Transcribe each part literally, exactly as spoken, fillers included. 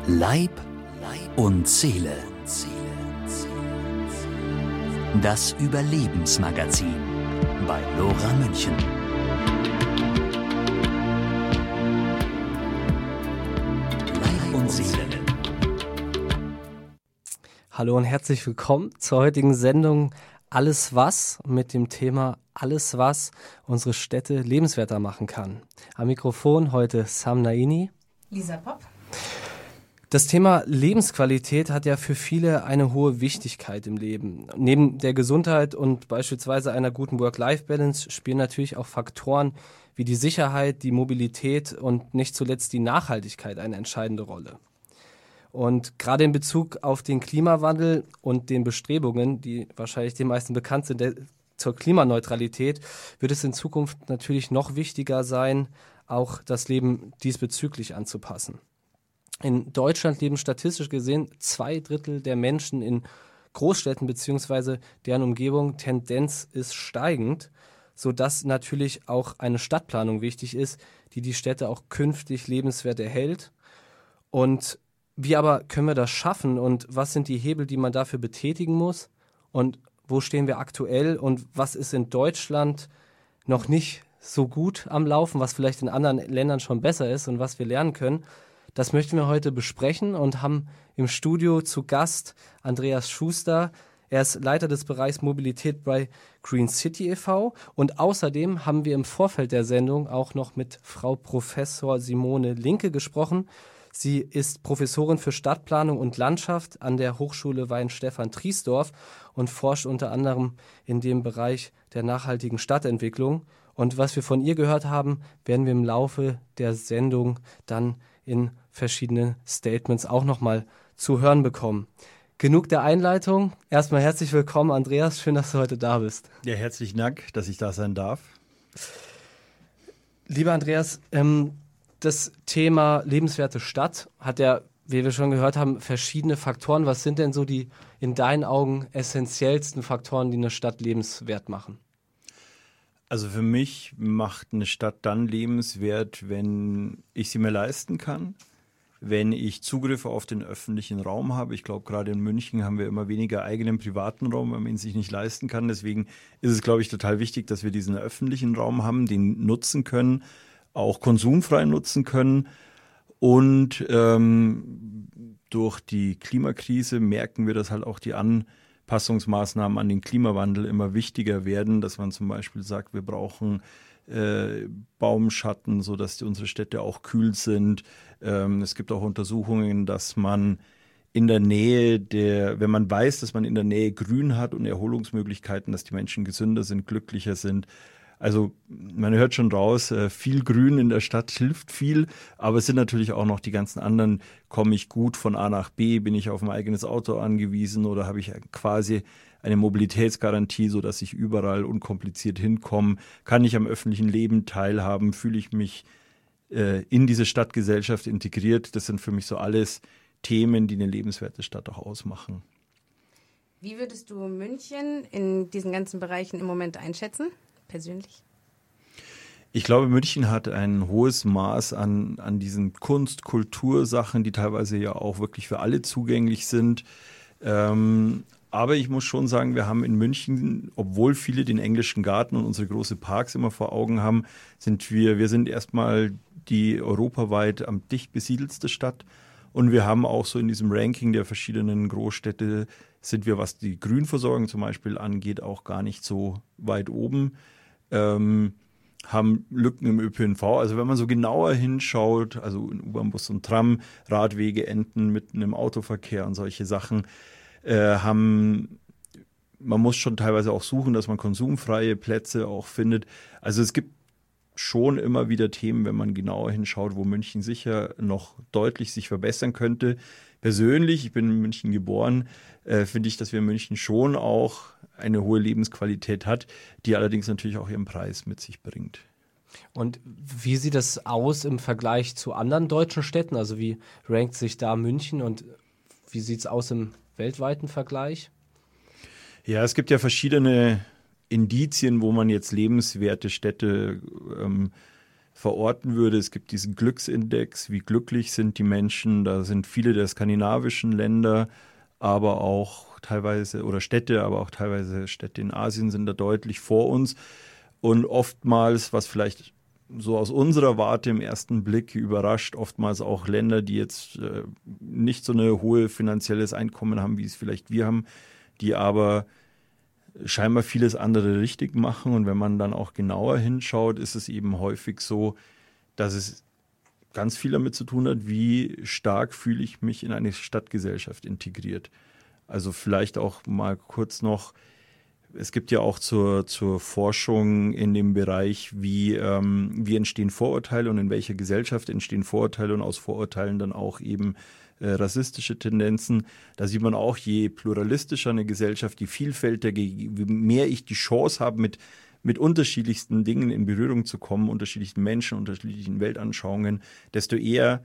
Leib und Seele. Das Überlebensmagazin bei Lora München. Leib und Seele. Hallo und herzlich willkommen zur heutigen Sendung Alles was mit dem Thema Alles was unsere Städte lebenswerter machen kann. Am Mikrofon heute Sam Naini, Lisa Popp. Das Thema Lebensqualität hat ja für viele eine hohe Wichtigkeit im Leben. Neben der Gesundheit und beispielsweise einer guten Work-Life-Balance spielen natürlich auch Faktoren wie die Sicherheit, die Mobilität und nicht zuletzt die Nachhaltigkeit eine entscheidende Rolle. Und gerade in Bezug auf den Klimawandel und den Bestrebungen, die wahrscheinlich den meisten bekannt sind, der, zur Klimaneutralität, wird es in Zukunft natürlich noch wichtiger sein, auch das Leben diesbezüglich anzupassen. In Deutschland leben statistisch gesehen zwei Drittel der Menschen in Großstädten bzw. deren Umgebung. Tendenz ist steigend, sodass natürlich auch eine Stadtplanung wichtig ist, die die Städte auch künftig lebenswert erhält. Und wie aber können wir das schaffen und was sind die Hebel, die man dafür betätigen muss und wo stehen wir aktuell und was ist in Deutschland noch nicht so gut am Laufen, was vielleicht in anderen Ländern schon besser ist und was wir lernen können. Das möchten wir heute besprechen und haben im Studio zu Gast Andreas Schuster. Er ist Leiter des Bereichs Mobilität bei Green City e V und außerdem haben wir im Vorfeld der Sendung auch noch mit Frau Professor Simone Linke gesprochen. Sie ist Professorin für Stadtplanung und Landschaft an der Hochschule Weihenstephan-Triesdorf und forscht unter anderem in dem Bereich der nachhaltigen Stadtentwicklung. Und was wir von ihr gehört haben, werden wir im Laufe der Sendung dann in verschiedenen Statements auch nochmal zu hören bekommen. Genug der Einleitung. Erstmal herzlich willkommen, Andreas. Schön, dass du heute da bist. Ja, herzlichen Dank, dass ich da sein darf. Lieber Andreas, ähm, das Thema lebenswerte Stadt hat ja, wie wir schon gehört haben, verschiedene Faktoren. Was sind denn so die in deinen Augen essentiellsten Faktoren, die eine Stadt lebenswert machen? Also für mich macht eine Stadt dann lebenswert, wenn ich sie mir leisten kann, wenn ich Zugriff auf den öffentlichen Raum habe. Ich glaube, gerade in München haben wir immer weniger eigenen privaten Raum, weil man ihn sich nicht leisten kann. Deswegen ist es, glaube ich, total wichtig, dass wir diesen öffentlichen Raum haben, den nutzen können, auch konsumfrei nutzen können. Und ähm, durch die Klimakrise merken wir, dass halt auch die Anpassungsmaßnahmen an den Klimawandel immer wichtiger werden, dass man zum Beispiel sagt, wir brauchen äh, Baumschatten, sodass die, unsere Städte auch kühl sind. Ähm, es gibt auch Untersuchungen, dass man in der Nähe der, wenn man weiß, dass man in der Nähe Grün hat und Erholungsmöglichkeiten, dass die Menschen gesünder sind, glücklicher sind. Also man hört schon raus, viel Grün in der Stadt hilft viel, aber es sind natürlich auch noch die ganzen anderen, komme ich gut von A nach B, bin ich auf ein eigenes Auto angewiesen oder habe ich quasi eine Mobilitätsgarantie, sodass ich überall unkompliziert hinkomme, kann ich am öffentlichen Leben teilhaben, fühle ich mich äh, in diese Stadtgesellschaft integriert. Das sind für mich so alles Themen, die eine lebenswerte Stadt auch ausmachen. Wie würdest du München in diesen ganzen Bereichen im Moment einschätzen? Persönlich? Ich glaube, München hat ein hohes Maß an, an diesen Kunst-, Kultursachen, die teilweise ja auch wirklich für alle zugänglich sind. Ähm, aber ich muss schon sagen, wir haben in München, obwohl viele den englischen Garten und unsere großen Parks immer vor Augen haben, sind wir, wir sind erstmal die europaweit am dicht besiedelste Stadt. Und wir haben auch so in diesem Ranking der verschiedenen Großstädte, sind wir, was die Grünversorgung zum Beispiel angeht, auch gar nicht so weit oben. Ähm, haben Lücken im Ö P N V. Also wenn man so genauer hinschaut, also in U-Bahn, Bus und Tram, Radwege enden mitten im Autoverkehr und solche Sachen, äh, haben, man muss schon teilweise auch suchen, dass man konsumfreie Plätze auch findet. Also es gibt schon immer wieder Themen, wenn man genauer hinschaut, wo München sicher noch deutlich sich verbessern könnte. Persönlich, ich bin in München geboren, äh, finde ich, dass wir in München schon auch eine hohe Lebensqualität hat, die allerdings natürlich auch ihren Preis mit sich bringt. Und wie sieht das aus im Vergleich zu anderen deutschen Städten? Also wie rankt sich da München und wie sieht es aus im weltweiten Vergleich? Ja, es gibt ja verschiedene Indizien, wo man jetzt lebenswerte Städte ähm, verorten würde. Es gibt diesen Glücksindex, wie glücklich sind die Menschen. Da sind viele der skandinavischen Länder, aber auch teilweise, oder Städte, aber auch teilweise Städte in Asien sind da deutlich vor uns. Und oftmals, was vielleicht so aus unserer Warte im ersten Blick überrascht, oftmals auch Länder, die jetzt äh, nicht so eine hohe finanzielles Einkommen haben, wie es vielleicht wir haben, die aber scheinbar vieles andere richtig machen. Und wenn man dann auch genauer hinschaut, ist es eben häufig so, dass es ganz viel damit zu tun hat, wie stark fühle ich mich in eine Stadtgesellschaft integriert. Also vielleicht auch mal kurz noch, es gibt ja auch zur, zur Forschung in dem Bereich, wie, ähm, wie entstehen Vorurteile und in welcher Gesellschaft entstehen Vorurteile und aus Vorurteilen dann auch eben äh, rassistische Tendenzen. Da sieht man auch, je pluralistischer eine Gesellschaft, je vielfältiger, je mehr ich die Chance habe, mit, mit unterschiedlichsten Dingen in Berührung zu kommen, unterschiedlichen Menschen, unterschiedlichen Weltanschauungen, desto eher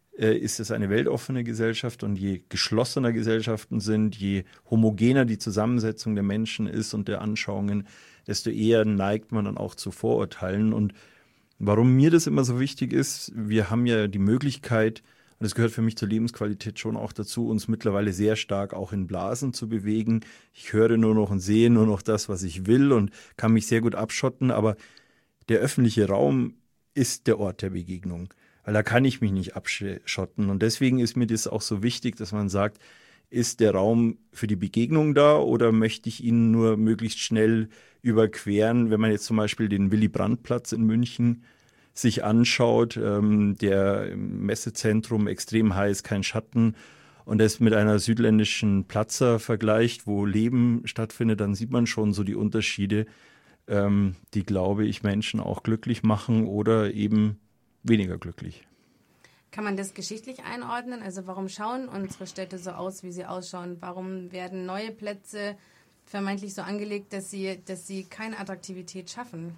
ist es eine weltoffene Gesellschaft, und je geschlossener Gesellschaften sind, je homogener die Zusammensetzung der Menschen ist und der Anschauungen, desto eher neigt man dann auch zu Vorurteilen. Und warum mir das immer so wichtig ist, wir haben ja die Möglichkeit, und es gehört für mich zur Lebensqualität schon auch dazu, uns mittlerweile sehr stark auch in Blasen zu bewegen. Ich höre nur noch und sehe nur noch das, was ich will, und kann mich sehr gut abschotten, aber der öffentliche Raum ist der Ort der Begegnung. Weil da kann ich mich nicht abschotten. Und deswegen ist mir das auch so wichtig, dass man sagt, ist der Raum für die Begegnung da oder möchte ich ihn nur möglichst schnell überqueren? Wenn man jetzt zum Beispiel den Willy-Brandt-Platz in München sich anschaut, ähm, der im Messezentrum extrem heiß, kein Schatten, und das mit einer südländischen Plaza vergleicht, wo Leben stattfindet, dann sieht man schon so die Unterschiede, ähm, die, glaube ich, Menschen auch glücklich machen oder eben weniger glücklich. Kann man das geschichtlich einordnen? Also warum schauen unsere Städte so aus, wie sie ausschauen? Warum werden neue Plätze vermeintlich so angelegt, dass sie, dass sie keine Attraktivität schaffen?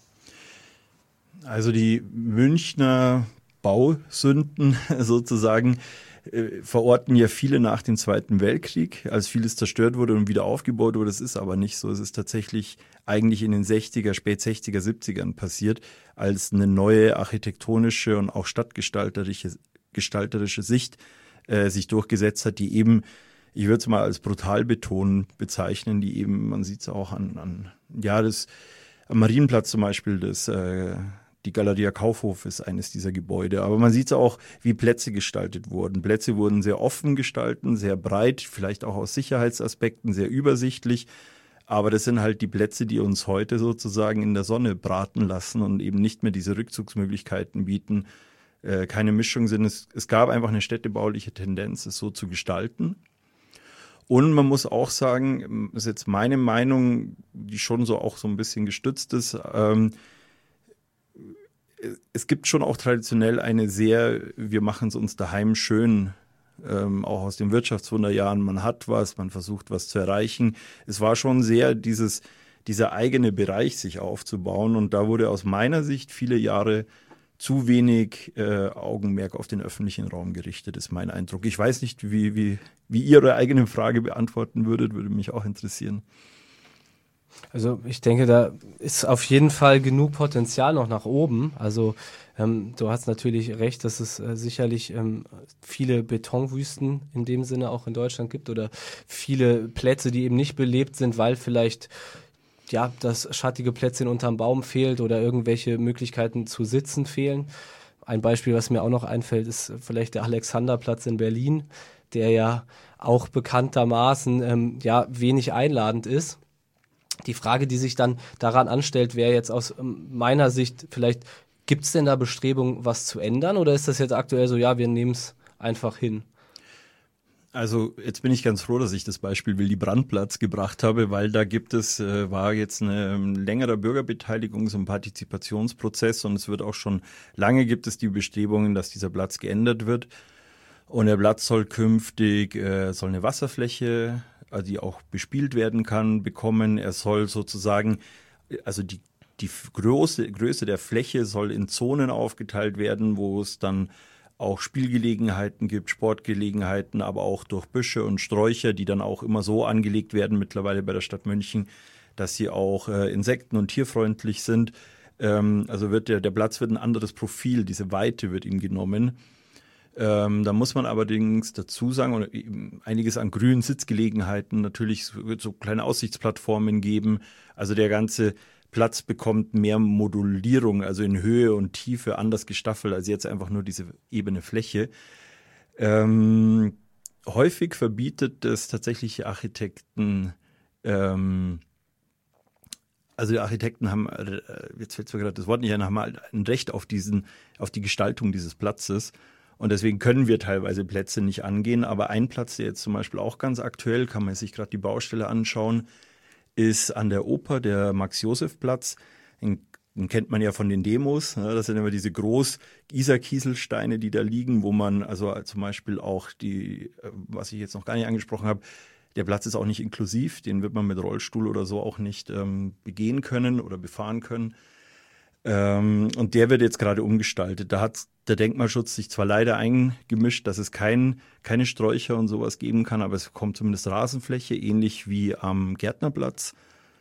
Also die Münchner Bausünden sozusagen äh, verorten ja viele nach dem Zweiten Weltkrieg, als vieles zerstört wurde und wieder aufgebaut wurde. Das ist aber nicht so. Es ist tatsächlich eigentlich in den sechziger, spät sechziger, siebzigern passiert, als eine neue architektonische und auch stadtgestalterische gestalterische Sicht äh, sich durchgesetzt hat, die eben, ich würde es mal als brutal betonen bezeichnen, die eben, man sieht es auch an, an, ja, das am Marienplatz zum Beispiel, das äh, die Galeria Kaufhof ist eines dieser Gebäude. Aber man sieht auch, wie Plätze gestaltet wurden. Plätze wurden sehr offen gestaltet, sehr breit, vielleicht auch aus Sicherheitsaspekten sehr übersichtlich. Aber das sind halt die Plätze, die uns heute sozusagen in der Sonne braten lassen und eben nicht mehr diese Rückzugsmöglichkeiten bieten. Äh, keine Mischung sind. Es, es gab einfach eine städtebauliche Tendenz, es so zu gestalten. Und man muss auch sagen, das ist jetzt meine Meinung, die schon so auch so ein bisschen gestützt ist, ähm, es gibt schon auch traditionell eine sehr, wir machen es uns daheim schön, ähm, auch aus den Wirtschaftswunderjahren, man hat was, man versucht was zu erreichen. Es war schon sehr dieses, dieser eigene Bereich sich aufzubauen, und da wurde aus meiner Sicht viele Jahre zu wenig äh, Augenmerk auf den öffentlichen Raum gerichtet, ist mein Eindruck. Ich weiß nicht, wie, wie, wie ihr eure eigene Frage beantworten würdet, würde mich auch interessieren. Also ich denke, da ist auf jeden Fall genug Potenzial noch nach oben. Also ähm, du hast natürlich recht, dass es äh, sicherlich ähm, viele Betonwüsten in dem Sinne auch in Deutschland gibt oder viele Plätze, die eben nicht belebt sind, weil vielleicht ja das schattige Plätzchen unterm Baum fehlt oder irgendwelche Möglichkeiten zu sitzen fehlen. Ein Beispiel, was mir auch noch einfällt, ist vielleicht der Alexanderplatz in Berlin, der ja auch bekanntermaßen ähm, ja wenig einladend ist. Die Frage, die sich dann daran anstellt, wäre jetzt aus meiner Sicht, vielleicht gibt es denn da Bestrebungen, was zu ändern, oder ist das jetzt aktuell so, ja, wir nehmen es einfach hin? Also jetzt bin ich ganz froh, dass ich das Beispiel Willy-Brandt-Platz gebracht habe, weil da gibt es, äh, war jetzt eine ähm, längere Bürgerbeteiligung, so ein Partizipationsprozess, und es wird auch schon lange gibt es die Bestrebungen, dass dieser Platz geändert wird. Und der Platz soll künftig, äh, soll eine Wasserfläche, die auch bespielt werden kann, bekommen. Er soll sozusagen, also die, die große Größe der Fläche soll in Zonen aufgeteilt werden, wo es dann auch Spielgelegenheiten gibt, Sportgelegenheiten, aber auch durch Büsche und Sträucher, die dann auch immer so angelegt werden mittlerweile bei der Stadt München, dass sie auch äh, insekten- und tierfreundlich sind. Ähm, also wird der, der Platz wird ein anderes Profil, diese Weite wird ihm genommen. Ähm, da muss man allerdings dazu sagen, oder einiges an grünen Sitzgelegenheiten, natürlich wird so kleine Aussichtsplattformen geben. Also der ganze Platz bekommt mehr Modulierung, also in Höhe und Tiefe anders gestaffelt als jetzt einfach nur diese ebene Fläche. Ähm, häufig verbietet es tatsächlich Architekten, ähm, also die Architekten haben, jetzt fällt mir gerade das Wort nicht ein, haben halt ein Recht auf diesen, auf die Gestaltung dieses Platzes. Und deswegen können wir teilweise Plätze nicht angehen. Aber ein Platz, der jetzt zum Beispiel auch ganz aktuell, kann man sich gerade die Baustelle anschauen, ist an der Oper, der Max-Josef-Platz. Den, den kennt man ja von den Demos. Ne? Das sind immer diese groß Isar-Kieselsteine, die da liegen, wo man also zum Beispiel auch die, was ich jetzt noch gar nicht angesprochen habe, der Platz ist auch nicht inklusiv. Den wird man mit Rollstuhl oder so auch nicht ähm, begehen können oder befahren können. Ähm, und der wird jetzt gerade umgestaltet. Da hat der Denkmalschutz sich zwar leider eingemischt, dass es kein, keine Sträucher und sowas geben kann, aber es kommt zumindest Rasenfläche, ähnlich wie am Gärtnerplatz.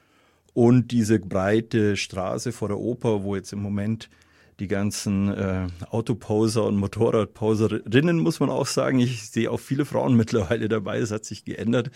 Und diese breite Straße vor der Oper, wo jetzt im Moment die ganzen äh, Autoposer und Motorradposerinnen, muss man auch sagen, ich sehe auch viele Frauen mittlerweile dabei, es hat sich geändert,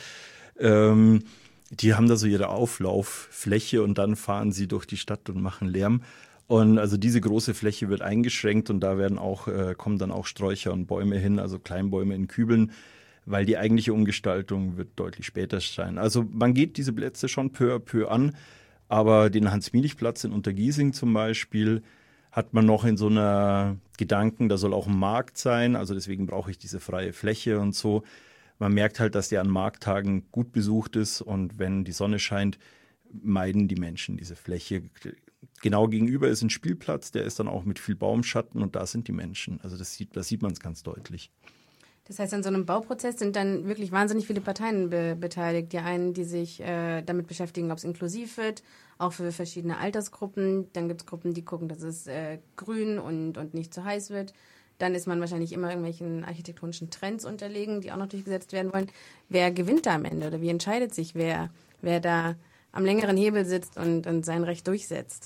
ähm, die haben da so ihre Auflauffläche und dann fahren sie durch die Stadt und machen Lärm. Und also diese große Fläche wird eingeschränkt und da werden auch, äh, kommen dann auch Sträucher und Bäume hin, also Kleinbäume in Kübeln, weil die eigentliche Umgestaltung wird deutlich später sein. Also man geht diese Plätze schon peu à peu an, aber den Hans-Mielich-Platz in Untergiesing zum Beispiel hat man noch in so einer Gedanken, da soll auch ein Markt sein, also deswegen brauche ich diese freie Fläche und so. Man merkt halt, dass der an Markttagen gut besucht ist und wenn die Sonne scheint, meiden die Menschen diese Fläche. Genau gegenüber ist ein Spielplatz, der ist dann auch mit viel Baumschatten und da sind die Menschen. Also das sieht, da sieht man es ganz deutlich. Das heißt, an so einem Bauprozess sind dann wirklich wahnsinnig viele Parteien be- beteiligt. Die einen, die sich äh, damit beschäftigen, ob es inklusiv wird, auch für verschiedene Altersgruppen. Dann gibt es Gruppen, die gucken, dass es äh, grün und, und nicht zu heiß wird. Dann ist man wahrscheinlich immer irgendwelchen architektonischen Trends unterlegen, die auch noch durchgesetzt werden wollen. Wer gewinnt da am Ende oder wie entscheidet sich, wer, wer da am längeren Hebel sitzt und, und sein Recht durchsetzt?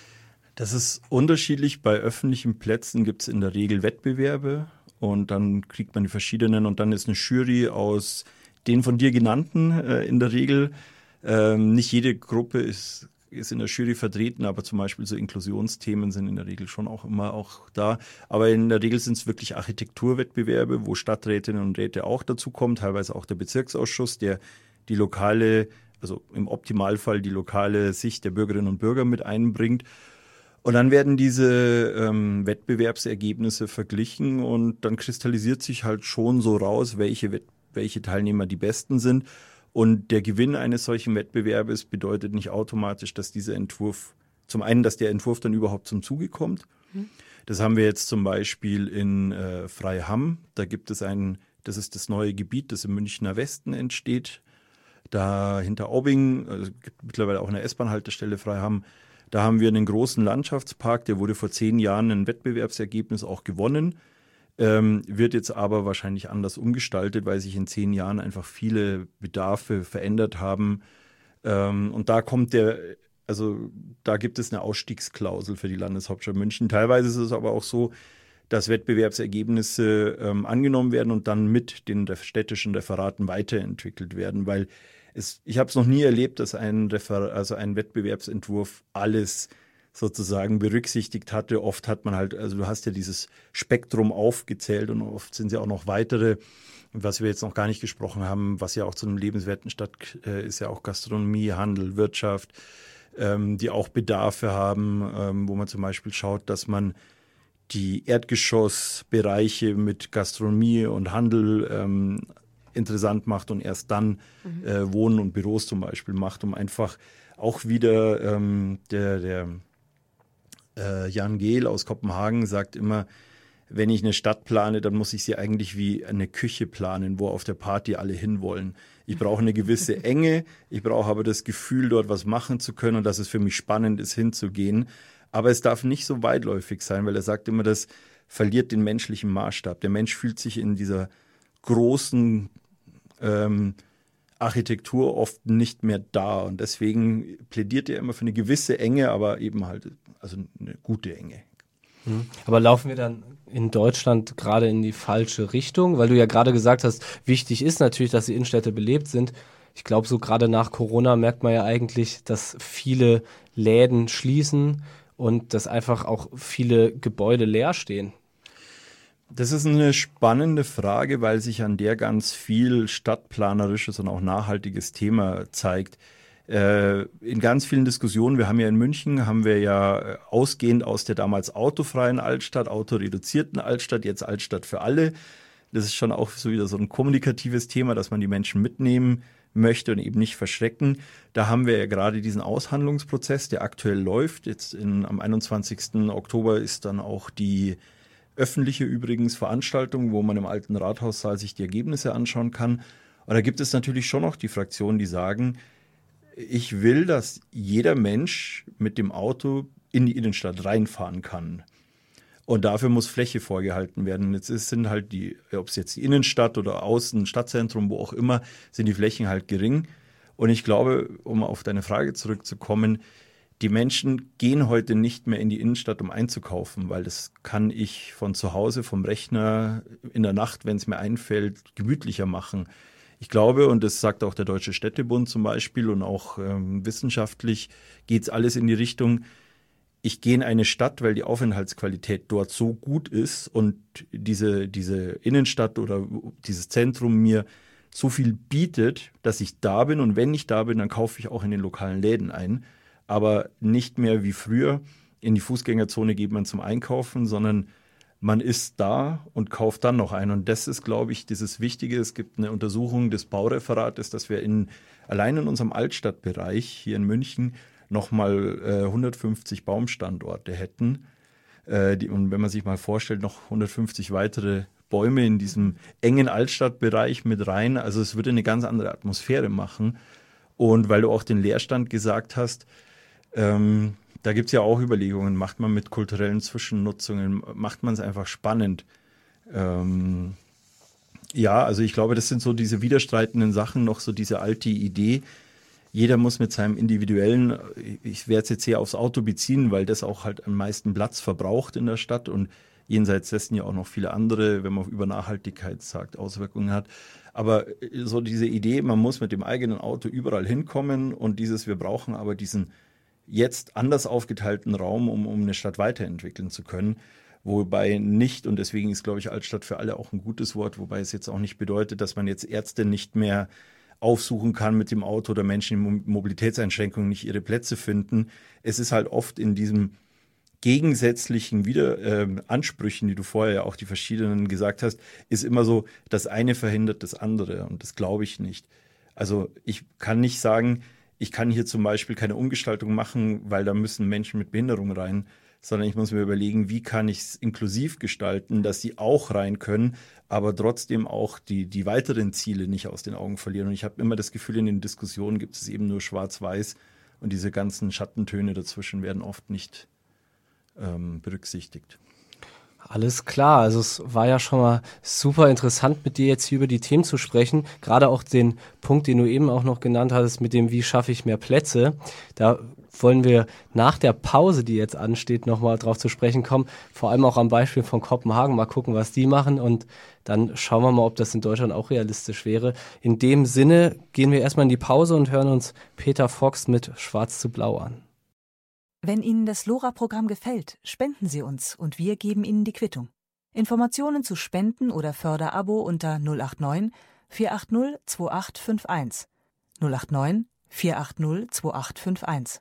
Das ist unterschiedlich. Bei öffentlichen Plätzen gibt es in der Regel Wettbewerbe und dann kriegt man die verschiedenen und dann ist eine Jury aus den von dir genannten äh, in der Regel. Ähm, nicht jede Gruppe ist, ist in der Jury vertreten, aber zum Beispiel so Inklusionsthemen sind in der Regel schon auch immer auch da. Aber in der Regel sind es wirklich Architekturwettbewerbe, wo Stadträtinnen und Räte auch dazu kommen, teilweise auch der Bezirksausschuss, der die lokale, also im Optimalfall die lokale Sicht der Bürgerinnen und Bürger mit einbringt. Und dann werden diese ähm, Wettbewerbsergebnisse verglichen und dann kristallisiert sich halt schon so raus, welche, Wett- welche Teilnehmer die besten sind. Und der Gewinn eines solchen Wettbewerbes bedeutet nicht automatisch, dass dieser Entwurf, zum einen, dass der Entwurf dann überhaupt zum Zuge kommt. Mhm. Das haben wir jetzt zum Beispiel in äh, Freiham. Da gibt es ein, das ist das neue Gebiet, das im Münchner Westen entsteht. Da hinter Aubing, also gibt mittlerweile auch eine S-Bahn-Haltestelle Freiham. Da haben wir einen großen Landschaftspark, der wurde vor zehn Jahren ein Wettbewerbsergebnis auch gewonnen, ähm, wird jetzt aber wahrscheinlich anders umgestaltet, weil sich in zehn Jahren einfach viele Bedarfe verändert haben. Ähm, und da kommt der, also da gibt es eine Ausstiegsklausel für die Landeshauptstadt München. Teilweise ist es aber auch so, dass Wettbewerbsergebnisse ähm, angenommen werden und dann mit den städtischen Referaten weiterentwickelt werden, weil Es, ich habe es noch nie erlebt, dass ein, Refer- also ein Wettbewerbsentwurf alles sozusagen berücksichtigt hatte. Oft hat man halt, also du hast ja dieses Spektrum aufgezählt und oft sind ja auch noch weitere, was wir jetzt noch gar nicht gesprochen haben, was ja auch zu einem lebenswerten Stadt äh, ist ja auch Gastronomie, Handel, Wirtschaft, ähm, die auch Bedarfe haben, ähm, wo man zum Beispiel schaut, dass man die Erdgeschossbereiche mit Gastronomie und Handel ähm, interessant macht und erst dann mhm. äh, Wohnen und Büros zum Beispiel macht, um einfach auch wieder ähm, der, der äh, Jan Gehl aus Kopenhagen sagt immer, wenn ich eine Stadt plane, dann muss ich sie eigentlich wie eine Küche planen, wo auf der Party alle hinwollen. Ich brauche eine gewisse Enge, ich brauche aber das Gefühl, dort was machen zu können und dass es für mich spannend ist, hinzugehen. Aber es darf nicht so weitläufig sein, weil er sagt immer, das verliert den menschlichen Maßstab. Der Mensch fühlt sich in dieser großen ähm, Architektur oft nicht mehr da. Und deswegen plädiert er immer für eine gewisse Enge, aber eben halt also eine gute Enge. Aber laufen wir dann in Deutschland gerade in die falsche Richtung? Weil du ja gerade gesagt hast, wichtig ist natürlich, dass die Innenstädte belebt sind. Ich glaube, so gerade nach Corona merkt man ja eigentlich, dass viele Läden schließen und dass einfach auch viele Gebäude leer stehen. Das ist eine spannende Frage, weil sich an der ganz viel stadtplanerisches und auch nachhaltiges Thema zeigt. Äh, in ganz vielen Diskussionen, wir haben ja in München, haben wir ja ausgehend aus der damals autofreien Altstadt, autoreduzierten Altstadt, jetzt Altstadt für alle. Das ist schon auch so wieder so ein kommunikatives Thema, dass man die Menschen mitnehmen möchte und eben nicht verschrecken. Da haben wir ja gerade diesen Aushandlungsprozess, der aktuell läuft. Jetzt in, am einundzwanzigsten Oktober ist dann auch die öffentliche übrigens Veranstaltung, wo man im alten Rathaussaal sich die Ergebnisse anschauen kann. Und da gibt es natürlich schon noch die Fraktionen, die sagen, ich will, dass jeder Mensch mit dem Auto in die Innenstadt reinfahren kann. Und dafür muss Fläche vorgehalten werden. Jetzt ist, sind halt die, ob es jetzt die Innenstadt oder außen, Stadtzentrum, wo auch immer, sind die Flächen halt gering. Und ich glaube, um auf deine Frage zurückzukommen, die Menschen gehen heute nicht mehr in die Innenstadt, um einzukaufen, weil das kann ich von zu Hause, vom Rechner in der Nacht, wenn es mir einfällt, gemütlicher machen. Ich glaube, und das sagt auch der Deutsche Städtebund zum Beispiel und auch ähm, wissenschaftlich geht es alles in die Richtung, ich gehe in eine Stadt, weil die Aufenthaltsqualität dort so gut ist und diese, diese Innenstadt oder dieses Zentrum mir so viel bietet, dass ich da bin und wenn ich da bin, dann kaufe ich auch in den lokalen Läden ein. Aber nicht mehr wie früher, in die Fußgängerzone geht man zum Einkaufen, sondern man ist da und kauft dann noch ein. Und das ist, glaube ich, dieses Wichtige. Es gibt eine Untersuchung des Baureferates, dass wir in, allein in unserem Altstadtbereich hier in München nochmal äh, hundertfünfzig Baumstandorte hätten. Äh, die, und wenn man sich mal vorstellt, noch hundertfünfzig weitere Bäume in diesem engen Altstadtbereich mit rein. Also es würde eine ganz andere Atmosphäre machen. Und weil du auch den Leerstand gesagt hast, ähm, da gibt es ja auch Überlegungen, macht man mit kulturellen Zwischennutzungen, macht man es einfach spannend. Ähm, ja, also ich glaube, das sind so diese widerstreitenden Sachen, noch so diese alte Idee, jeder muss mit seinem individuellen, ich werde es jetzt hier aufs Auto beziehen, weil das auch halt am meisten Platz verbraucht in der Stadt und jenseits dessen ja auch noch viele andere, wenn man über Nachhaltigkeit sagt, Auswirkungen hat. Aber so diese Idee, man muss mit dem eigenen Auto überall hinkommen und dieses, wir brauchen aber diesen jetzt anders aufgeteilten Raum, um, um eine Stadt weiterentwickeln zu können. Wobei nicht, und deswegen ist, glaube ich, Altstadt für alle auch ein gutes Wort, wobei es jetzt auch nicht bedeutet, dass man jetzt Ärzte nicht mehr aufsuchen kann mit dem Auto oder Menschen in Mobilitätseinschränkungen nicht ihre Plätze finden. Es ist halt oft in diesem gegensätzlichen Wieder, äh, Ansprüchen, die du vorher ja auch die verschiedenen gesagt hast, ist immer so, das eine verhindert das andere und das glaube ich nicht. Also ich kann nicht sagen, ich kann hier zum Beispiel keine Umgestaltung machen, weil da müssen Menschen mit Behinderung rein, sondern ich muss mir überlegen, wie kann ich es inklusiv gestalten, dass sie auch rein können, aber trotzdem auch die, die weiteren Ziele nicht aus den Augen verlieren. Und ich habe immer das Gefühl, in den Diskussionen gibt es eben nur schwarz-weiß und diese ganzen Schattentöne dazwischen werden oft nicht ähm, berücksichtigt. Alles klar, also es war ja schon mal super interessant, mit dir jetzt hier über die Themen zu sprechen. Gerade auch den Punkt, den du eben auch noch genannt hattest, mit dem, wie schaffe ich mehr Plätze. Da wollen wir nach der Pause, die jetzt ansteht, nochmal drauf zu sprechen kommen. Vor allem auch am Beispiel von Kopenhagen mal gucken, was die machen und dann schauen wir mal, ob das in Deutschland auch realistisch wäre. In dem Sinne gehen wir erstmal in die Pause und hören uns Peter Fox mit Schwarz zu Blau an. Wenn Ihnen das LoRa-Programm gefällt, spenden Sie uns und wir geben Ihnen die Quittung. Informationen zu Spenden oder Förderabo unter null acht neun vier acht null zwei acht fünf eins. null acht neun vier acht null zwei acht fünf eins.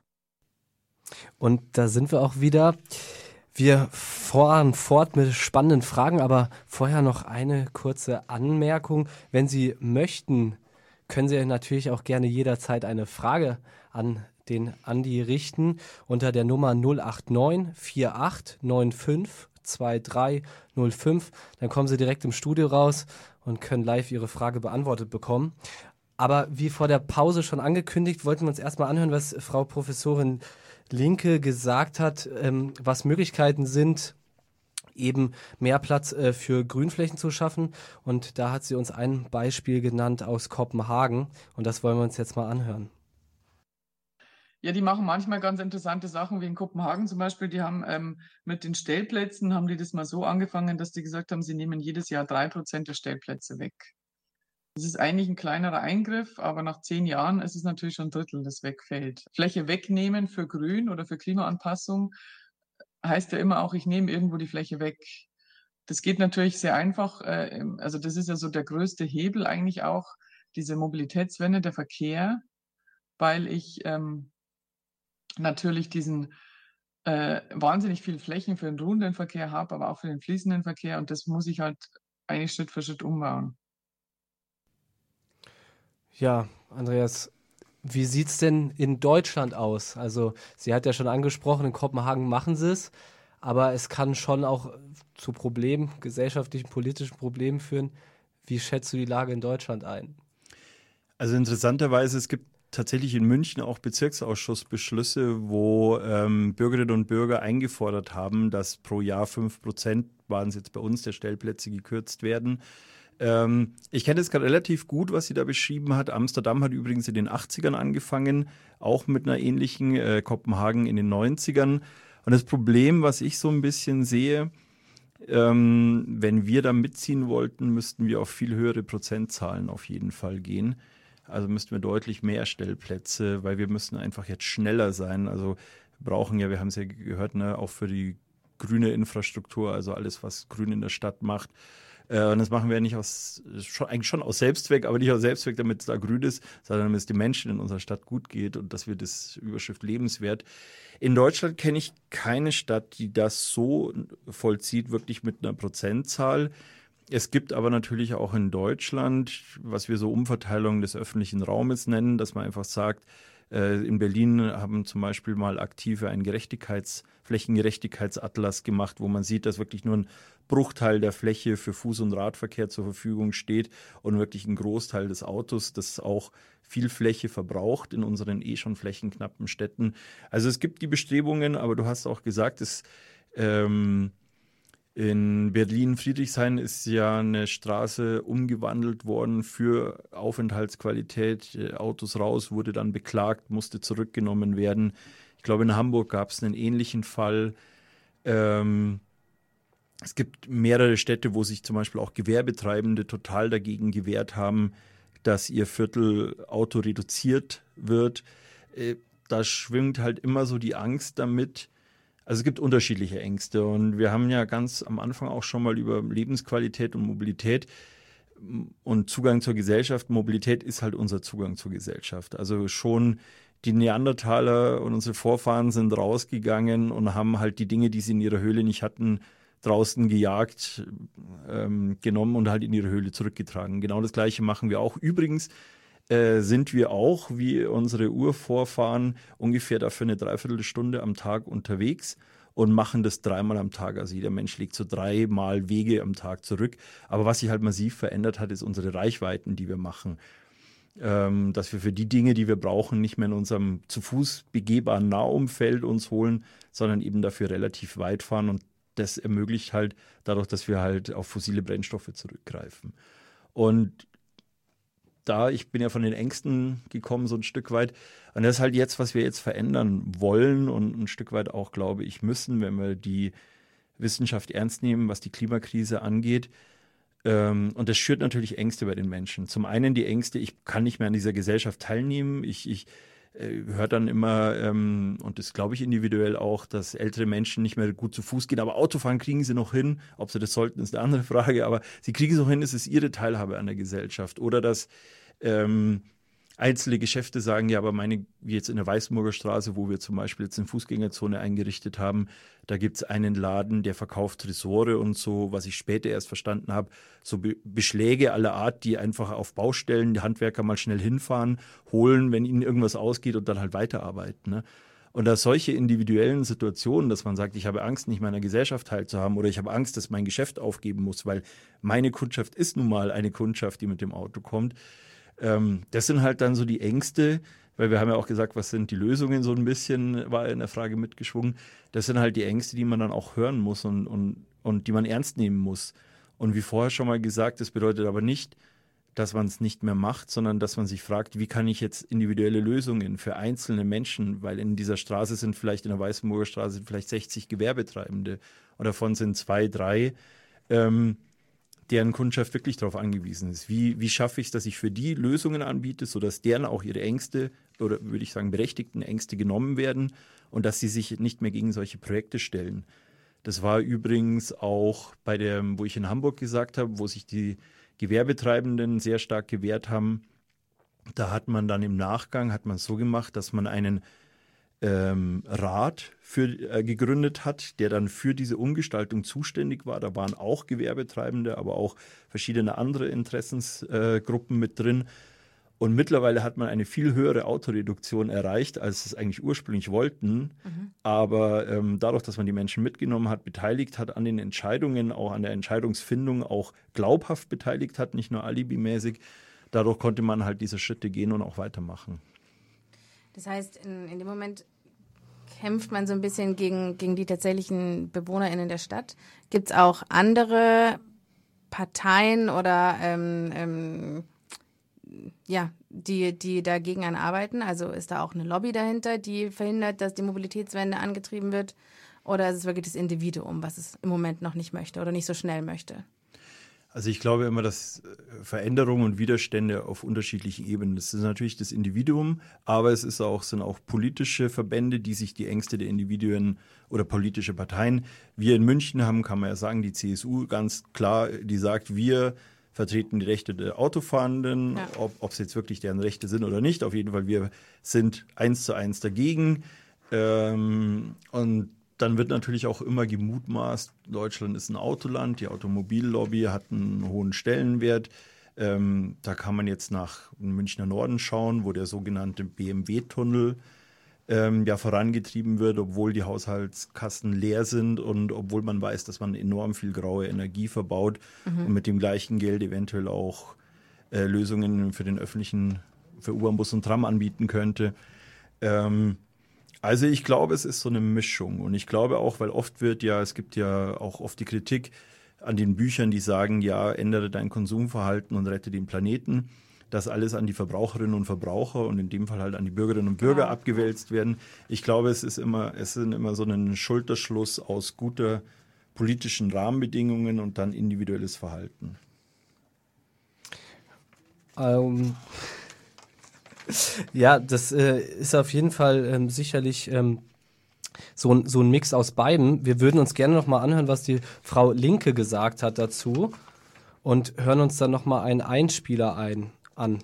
Und da sind wir auch wieder. Wir fahren fort mit spannenden Fragen, aber vorher noch eine kurze Anmerkung. Wenn Sie möchten, können Sie natürlich auch gerne jederzeit eine Frage an den Andi richten unter der Nummer null acht neun vier acht neun fünf zwei drei null fünf. Dann kommen Sie direkt im Studio raus und können live Ihre Frage beantwortet bekommen. Aber wie vor der Pause schon angekündigt, wollten wir uns erstmal anhören, was Frau Professorin Linke gesagt hat, ähm, was Möglichkeiten sind, eben mehr Platz äh, für Grünflächen zu schaffen. Und da hat sie uns ein Beispiel genannt aus Kopenhagen. Und das wollen wir uns jetzt mal anhören. Ja, die machen manchmal ganz interessante Sachen, wie in Kopenhagen zum Beispiel. Die haben ähm, mit den Stellplätzen, haben die das mal so angefangen, dass die gesagt haben, sie nehmen jedes Jahr drei Prozent der Stellplätze weg. Das ist eigentlich ein kleinerer Eingriff, aber nach zehn Jahren ist es natürlich schon ein Drittel, das wegfällt. Fläche wegnehmen für Grün oder für Klimaanpassung heißt ja immer auch, ich nehme irgendwo die Fläche weg. Das geht natürlich sehr einfach. Äh, also das ist ja so der größte Hebel eigentlich auch, diese Mobilitätswende, der Verkehr, weil ich ähm, natürlich diesen äh, wahnsinnig viel Flächen für den ruhenden Verkehr habe, aber auch für den fließenden Verkehr. Und das muss ich halt eigentlich Schritt für Schritt umbauen. Ja, Andreas, wie sieht es denn in Deutschland aus? Also sie hat ja schon angesprochen, in Kopenhagen machen sie es, aber es kann schon auch zu Problemen, gesellschaftlichen, politischen Problemen führen. Wie schätzt du die Lage in Deutschland ein? Also interessanterweise, es gibt tatsächlich in München auch Bezirksausschussbeschlüsse, wo ähm, Bürgerinnen und Bürger eingefordert haben, dass pro Jahr fünf Prozent, waren es jetzt bei uns, der Stellplätze gekürzt werden. Ähm, ich kenne das gerade relativ gut, was sie da beschrieben hat. Amsterdam hat übrigens in den achtzigern angefangen, auch mit einer ähnlichen, äh, Kopenhagen in den neunzigern. Und das Problem, was ich so ein bisschen sehe, ähm, wenn wir da mitziehen wollten, müssten wir auf viel höhere Prozentzahlen auf jeden Fall gehen. Also müssten wir deutlich mehr Stellplätze, weil wir müssen einfach jetzt schneller sein. Also wir brauchen ja, wir haben es ja gehört, ne, auch für die grüne Infrastruktur, also alles, was Grün in der Stadt macht. Äh, und das machen wir ja nicht aus, schon, eigentlich schon aus Selbstzweck, aber nicht aus Selbstzweck, damit es da grün ist, sondern damit es den Menschen in unserer Stadt gut geht und dass wir das Überschrift lebenswert. In Deutschland kenne ich keine Stadt, die das so vollzieht, wirklich mit einer Prozentzahl. Es gibt aber natürlich auch in Deutschland, was wir so Umverteilung des öffentlichen Raumes nennen, dass man einfach sagt, äh, in Berlin haben zum Beispiel mal Aktive einen Gerechtigkeits-, Flächengerechtigkeitsatlas gemacht, wo man sieht, dass wirklich nur ein Bruchteil der Fläche für Fuß- und Radverkehr zur Verfügung steht und wirklich ein Großteil des Autos, das auch viel Fläche verbraucht in unseren eh schon flächenknappen Städten. Also es gibt die Bestrebungen, aber du hast auch gesagt, es ähm, in Berlin-Friedrichshain ist ja eine Straße umgewandelt worden für Aufenthaltsqualität. Autos raus, wurde dann beklagt, musste zurückgenommen werden. Ich glaube, in Hamburg gab es einen ähnlichen Fall. Ähm, es gibt mehrere Städte, wo sich zum Beispiel auch Gewerbetreibende total dagegen gewehrt haben, dass ihr Viertel Auto reduziert wird. Äh, da schwingt halt immer so die Angst damit. Also es gibt unterschiedliche Ängste und wir haben ja ganz am Anfang auch schon mal über Lebensqualität und Mobilität und Zugang zur Gesellschaft. Mobilität ist halt unser Zugang zur Gesellschaft. Also schon die Neandertaler und unsere Vorfahren sind rausgegangen und haben halt die Dinge, die sie in ihrer Höhle nicht hatten, draußen gejagt, ähm, genommen und halt in ihre Höhle zurückgetragen. Genau das Gleiche machen wir auch. Übrigens Äh, sind wir auch, wie unsere Urvorfahren, ungefähr dafür eine Dreiviertelstunde am Tag unterwegs und machen das dreimal am Tag. Also jeder Mensch legt so dreimal Wege am Tag zurück. Aber was sich halt massiv verändert hat, ist unsere Reichweiten, die wir machen. Ähm, dass wir für die Dinge, die wir brauchen, nicht mehr in unserem zu Fuß begehbaren Nahumfeld uns holen, sondern eben dafür relativ weit fahren. Und das ermöglicht halt dadurch, dass wir halt auf fossile Brennstoffe zurückgreifen. Und da, ich bin ja von den Ängsten gekommen, so ein Stück weit. Und das ist halt jetzt, was wir jetzt verändern wollen und ein Stück weit auch, glaube ich, müssen, wenn wir die Wissenschaft ernst nehmen, was die Klimakrise angeht. Und das schürt natürlich Ängste bei den Menschen. Zum einen die Ängste, ich kann nicht mehr an dieser Gesellschaft teilnehmen. Ich, ich äh, höre dann immer, ähm, und das glaube ich individuell auch, dass ältere Menschen nicht mehr gut zu Fuß gehen. Aber Autofahren kriegen sie noch hin. Ob sie das sollten, ist eine andere Frage. Aber sie kriegen es noch hin, es ist ihre Teilhabe an der Gesellschaft. Oder dass ähm, einzelne Geschäfte sagen, ja, aber meine, wie jetzt in der Weißenburger Straße, wo wir zum Beispiel jetzt eine Fußgängerzone eingerichtet haben, da gibt es einen Laden, der verkauft Tresore und so, was ich später erst verstanden habe, so Be- Beschläge aller Art, die einfach auf Baustellen die Handwerker mal schnell hinfahren, holen, wenn ihnen irgendwas ausgeht und dann halt weiterarbeiten. Ne? Und da solche individuellen Situationen, dass man sagt, ich habe Angst, nicht meiner Gesellschaft teilzuhaben oder ich habe Angst, dass mein Geschäft aufgeben muss, weil meine Kundschaft ist nun mal eine Kundschaft, die mit dem Auto kommt. Ähm, das sind halt dann so die Ängste, weil wir haben ja auch gesagt, was sind die Lösungen, so ein bisschen war in der Frage mitgeschwungen. Das sind halt die Ängste, die man dann auch hören muss und, und, und die man ernst nehmen muss. Und wie vorher schon mal gesagt, das bedeutet aber nicht, dass man es nicht mehr macht, sondern dass man sich fragt, wie kann ich jetzt individuelle Lösungen für einzelne Menschen, weil in dieser Straße sind vielleicht, in der Weißenburger Straße sind vielleicht sechzig Gewerbetreibende und davon sind zwei, drei, ähm, deren Kundschaft wirklich darauf angewiesen ist. Wie, wie schaffe ich es, dass ich für die Lösungen anbiete, sodass deren auch ihre Ängste oder würde ich sagen berechtigten Ängste genommen werden und dass sie sich nicht mehr gegen solche Projekte stellen. Das war übrigens auch bei der, wo ich in Hamburg gesagt habe, wo sich die Gewerbetreibenden sehr stark gewehrt haben. Da hat man dann im Nachgang, hat man es so gemacht, dass man einen ähm, Rat für, äh, gegründet hat, der dann für diese Umgestaltung zuständig war. Da waren auch Gewerbetreibende, aber auch verschiedene andere Interessensgruppen äh, mit drin. Und mittlerweile hat man eine viel höhere Autoreduktion erreicht, als es eigentlich ursprünglich wollten. Mhm. Aber ähm, dadurch, dass man die Menschen mitgenommen hat, beteiligt hat an den Entscheidungen, auch an der Entscheidungsfindung, auch glaubhaft beteiligt hat, nicht nur alibimäßig, dadurch konnte man halt diese Schritte gehen und auch weitermachen. Das heißt, in, in dem Moment kämpft man so ein bisschen gegen, gegen die tatsächlichen BewohnerInnen der Stadt. Gibt es auch andere Parteien oder ähm, ähm, ja, die, die dagegen an arbeiten? Also ist da auch eine Lobby dahinter, die verhindert, dass die Mobilitätswende angetrieben wird? Oder ist es wirklich das Individuum, was es im Moment noch nicht möchte oder nicht so schnell möchte? Also ich glaube immer, dass Veränderungen und Widerstände auf unterschiedlichen Ebenen, das ist natürlich das Individuum, aber es ist auch, sind auch politische Verbände, die sich die Ängste der Individuen oder politische Parteien, wir in München haben, kann man ja sagen, die C S U ganz klar, die sagt, wir vertreten die Rechte der Autofahrenden, ja. ob es jetzt wirklich deren Rechte sind oder nicht. Auf jeden Fall, wir sind eins zu eins dagegen. Ähm, und dann wird natürlich auch immer gemutmaßt, Deutschland ist ein Autoland, die Automobillobby hat einen hohen Stellenwert. Ähm, da kann man jetzt nach Münchner Norden schauen, wo der sogenannte B M W-Tunnel ähm, ja vorangetrieben wird, obwohl die Haushaltskassen leer sind und obwohl man weiß, dass man enorm viel graue Energie verbaut mhm. und mit dem gleichen Geld eventuell auch äh, Lösungen für den öffentlichen, für U-Bahn, Bus und Tram anbieten könnte. Ähm, also ich glaube, es ist so eine Mischung und ich glaube auch, weil oft wird ja, es gibt ja auch oft die Kritik an den Büchern, die sagen, ja, ändere dein Konsumverhalten und rette den Planeten. Das alles an die Verbraucherinnen und Verbraucher und in dem Fall halt an die Bürgerinnen und Bürger ja. abgewälzt werden. Ich glaube, es ist immer, es sind immer so ein Schulterschluss aus guter politischen Rahmenbedingungen und dann individuelles Verhalten. Ähm, ja, das äh, ist auf jeden Fall ähm, sicherlich ähm, so, ein, so ein Mix aus beiden. Wir würden uns gerne noch mal anhören, was die Frau Linke gesagt hat dazu und hören uns dann noch mal einen Einspieler ein. an.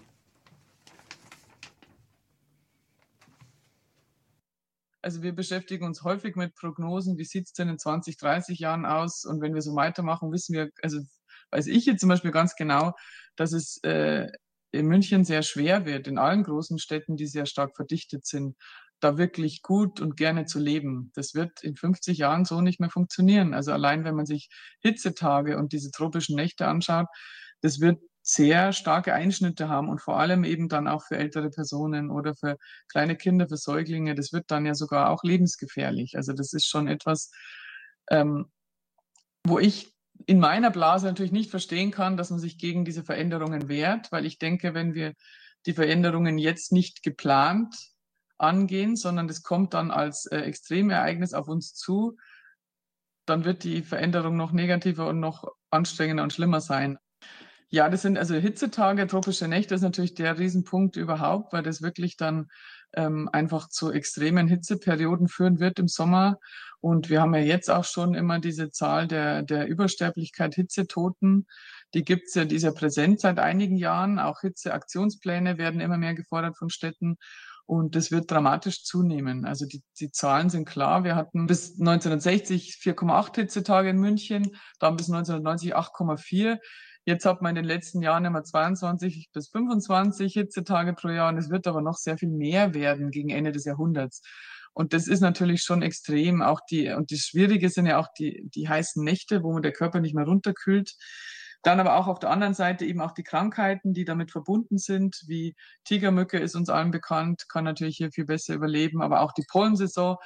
Also wir beschäftigen uns häufig mit Prognosen, wie sieht es denn in zwanzig, dreißig Jahren aus? Und wenn wir so weitermachen, wissen wir, also weiß ich jetzt zum Beispiel ganz genau, dass es äh, in München sehr schwer wird, in allen großen Städten, die sehr stark verdichtet sind, da wirklich gut und gerne zu leben. Das wird in fünfzig Jahren so nicht mehr funktionieren. Also allein, wenn man sich Hitzetage und diese tropischen Nächte anschaut, das wird sehr starke Einschnitte haben und vor allem eben dann auch für ältere Personen oder für kleine Kinder, für Säuglinge. Das wird dann ja sogar auch lebensgefährlich. Also das ist schon etwas, ähm, wo ich in meiner Blase natürlich nicht verstehen kann, dass man sich gegen diese Veränderungen wehrt, weil ich denke, wenn wir die Veränderungen jetzt nicht geplant angehen, sondern das kommt dann als äh, Extremereignis auf uns zu, dann wird die Veränderung noch negativer und noch anstrengender und schlimmer sein. Ja, das sind also Hitzetage, tropische Nächte ist natürlich der Riesenpunkt überhaupt, weil das wirklich dann ähm, einfach zu extremen Hitzeperioden führen wird im Sommer. Und wir haben ja jetzt auch schon immer diese Zahl der, der Übersterblichkeit, Hitzetoten. Die gibt's ja, die ist ja präsent seit einigen Jahren. Auch Hitzeaktionspläne werden immer mehr gefordert von Städten. Und das wird dramatisch zunehmen. Also die, die Zahlen sind klar. Wir hatten bis neunzehnhundertsechzig vier Komma acht Hitzetage in München, dann bis neunzehnhundertneunzig acht Komma vier. Jetzt hat man in den letzten Jahren immer zweiundzwanzig bis fünfundzwanzig Hitzetage pro Jahr und es wird aber noch sehr viel mehr werden gegen Ende des Jahrhunderts. Und das ist natürlich schon extrem. Auch die, und das Schwierige sind ja auch die, die heißen Nächte, wo der Körper nicht mehr runterkühlt. Dann aber auch auf der anderen Seite eben auch die Krankheiten, die damit verbunden sind, wie Tigermücke ist uns allen bekannt, kann natürlich hier viel besser überleben, aber auch die Pollensaison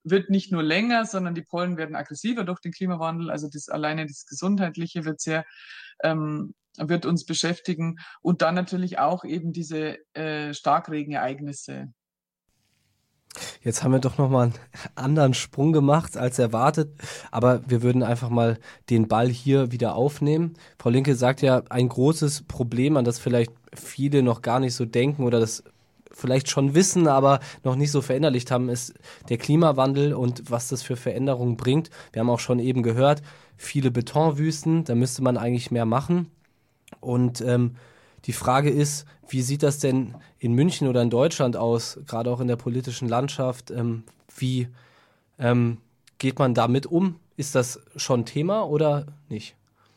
wird nicht nur länger, sondern die Pollen werden aggressiver durch den Klimawandel. Also das alleine das Gesundheitliche wird sehr ähm, wird uns beschäftigen und dann natürlich auch eben diese äh, Starkregenereignisse. Jetzt haben wir doch nochmal einen anderen Sprung gemacht als erwartet, aber wir würden einfach mal den Ball hier wieder aufnehmen. Frau Linke sagt ja, ein großes Problem, an das vielleicht viele noch gar nicht so denken oder das vielleicht schon wissen, aber noch nicht so verinnerlicht haben, ist der Klimawandel und was das für Veränderungen bringt. Wir haben auch schon eben gehört, viele Betonwüsten, da müsste man eigentlich mehr machen. Und ähm, die Frage ist, wie sieht das denn in München oder in Deutschland aus, gerade auch in der politischen Landschaft? Ähm, wie ähm, geht man damit um? Ist das schon Thema oder nicht?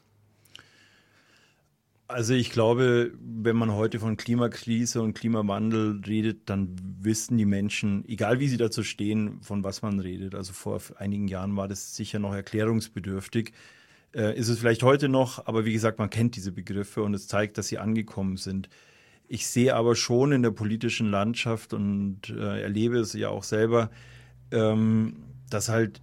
Also ich glaube, wenn man heute von Klimakrise und Klimawandel redet, dann wissen die Menschen, egal wie sie dazu stehen, von was man redet. Also vor einigen Jahren war das sicher noch erklärungsbedürftig. Äh, ist es vielleicht heute noch, aber wie gesagt, man kennt diese Begriffe und es zeigt, dass sie angekommen sind. Ich sehe aber schon in der politischen Landschaft und äh, erlebe es ja auch selber, ähm, dass halt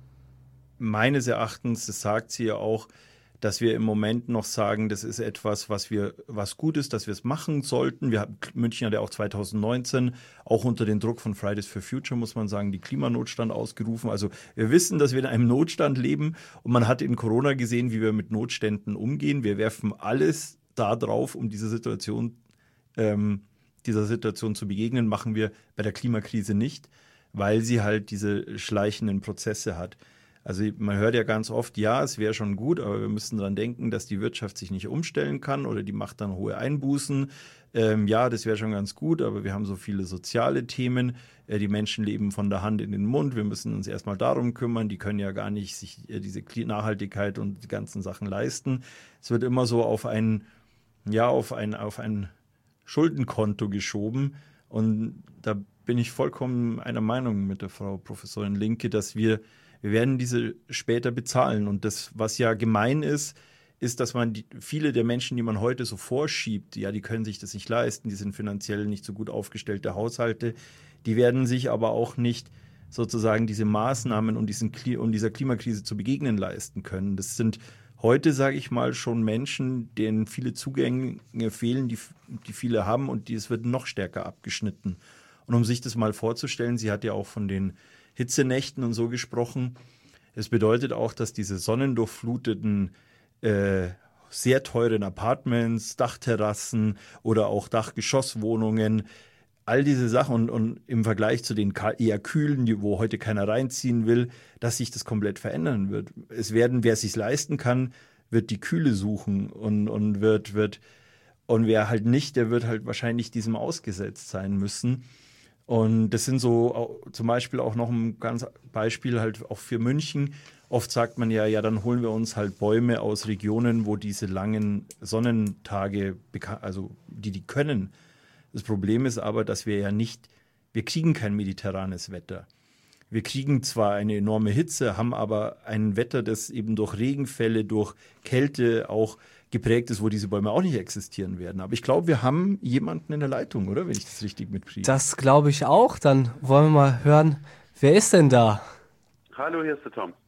meines Erachtens, das sagt sie ja auch, dass wir im Moment noch sagen, das ist etwas, was wir, was gut ist, dass wir es machen sollten. Wir haben, München hat ja auch zwanzig neunzehn, auch unter dem Druck von Fridays for Future, muss man sagen, die Klimanotstand ausgerufen. Also wir wissen, dass wir in einem Notstand leben und man hat in Corona gesehen, wie wir mit Notständen umgehen. Wir werfen alles da drauf, um diese Situation, ähm, dieser Situation zu begegnen, machen wir bei der Klimakrise nicht, weil sie halt diese schleichenden Prozesse hat. Also man hört ja ganz oft, ja, es wäre schon gut, aber wir müssen daran denken, dass die Wirtschaft sich nicht umstellen kann oder die macht dann hohe Einbußen. Ähm, ja, das wäre schon ganz gut, aber wir haben so viele soziale Themen. Äh, die Menschen leben von der Hand in den Mund. Wir müssen uns erstmal darum kümmern. Die können ja gar nicht sich äh, diese Nachhaltigkeit und die ganzen Sachen leisten. Es wird immer so auf ein, ja, auf ein, auf ein Schuldenkonto geschoben. Und da bin ich vollkommen einer Meinung mit der Frau Professorin Linke, dass wir Wir werden diese später bezahlen. Und das, was ja gemein ist, ist, dass man die, viele der Menschen, die man heute so vorschiebt, ja, die können sich das nicht leisten, die sind finanziell nicht so gut aufgestellte Haushalte, die werden sich aber auch nicht sozusagen diese Maßnahmen und, diesen, und dieser Klimakrise zu begegnen leisten können. Das sind heute, sage ich mal, schon Menschen, denen viele Zugänge fehlen, die, die viele haben und die, es wird noch stärker abgeschnitten. Und um sich das mal vorzustellen, sie hat ja auch von den Hitzenächten und so gesprochen. Es bedeutet auch, dass diese sonnendurchfluteten, äh, sehr teuren Apartments, Dachterrassen oder auch Dachgeschosswohnungen, all diese Sachen und, und im Vergleich zu den eher kühlen, wo heute keiner reinziehen will, dass sich das komplett verändern wird. Es werden, wer es sich leisten kann, wird die Kühle suchen und, und wird, wird, und wer halt nicht, der wird halt wahrscheinlich diesem ausgesetzt sein müssen. Und das sind so zum Beispiel auch noch ein ganz Beispiel halt auch für München. Oft sagt man ja, ja, dann holen wir uns halt Bäume aus Regionen, wo diese langen Sonnentage, also die die können. Das Problem ist aber, dass wir ja nicht, wir kriegen kein mediterranes Wetter. Wir kriegen zwar eine enorme Hitze, haben aber ein Wetter, das eben durch Regenfälle, durch Kälte auch geprägt ist, wo diese Bäume auch nicht existieren werden. Aber ich glaube, wir haben jemanden in der Leitung, oder? Wenn ich das richtig mitkriege. Das glaube ich auch. Dann wollen wir mal hören, wer ist denn da? Hallo, hier ist der Tom.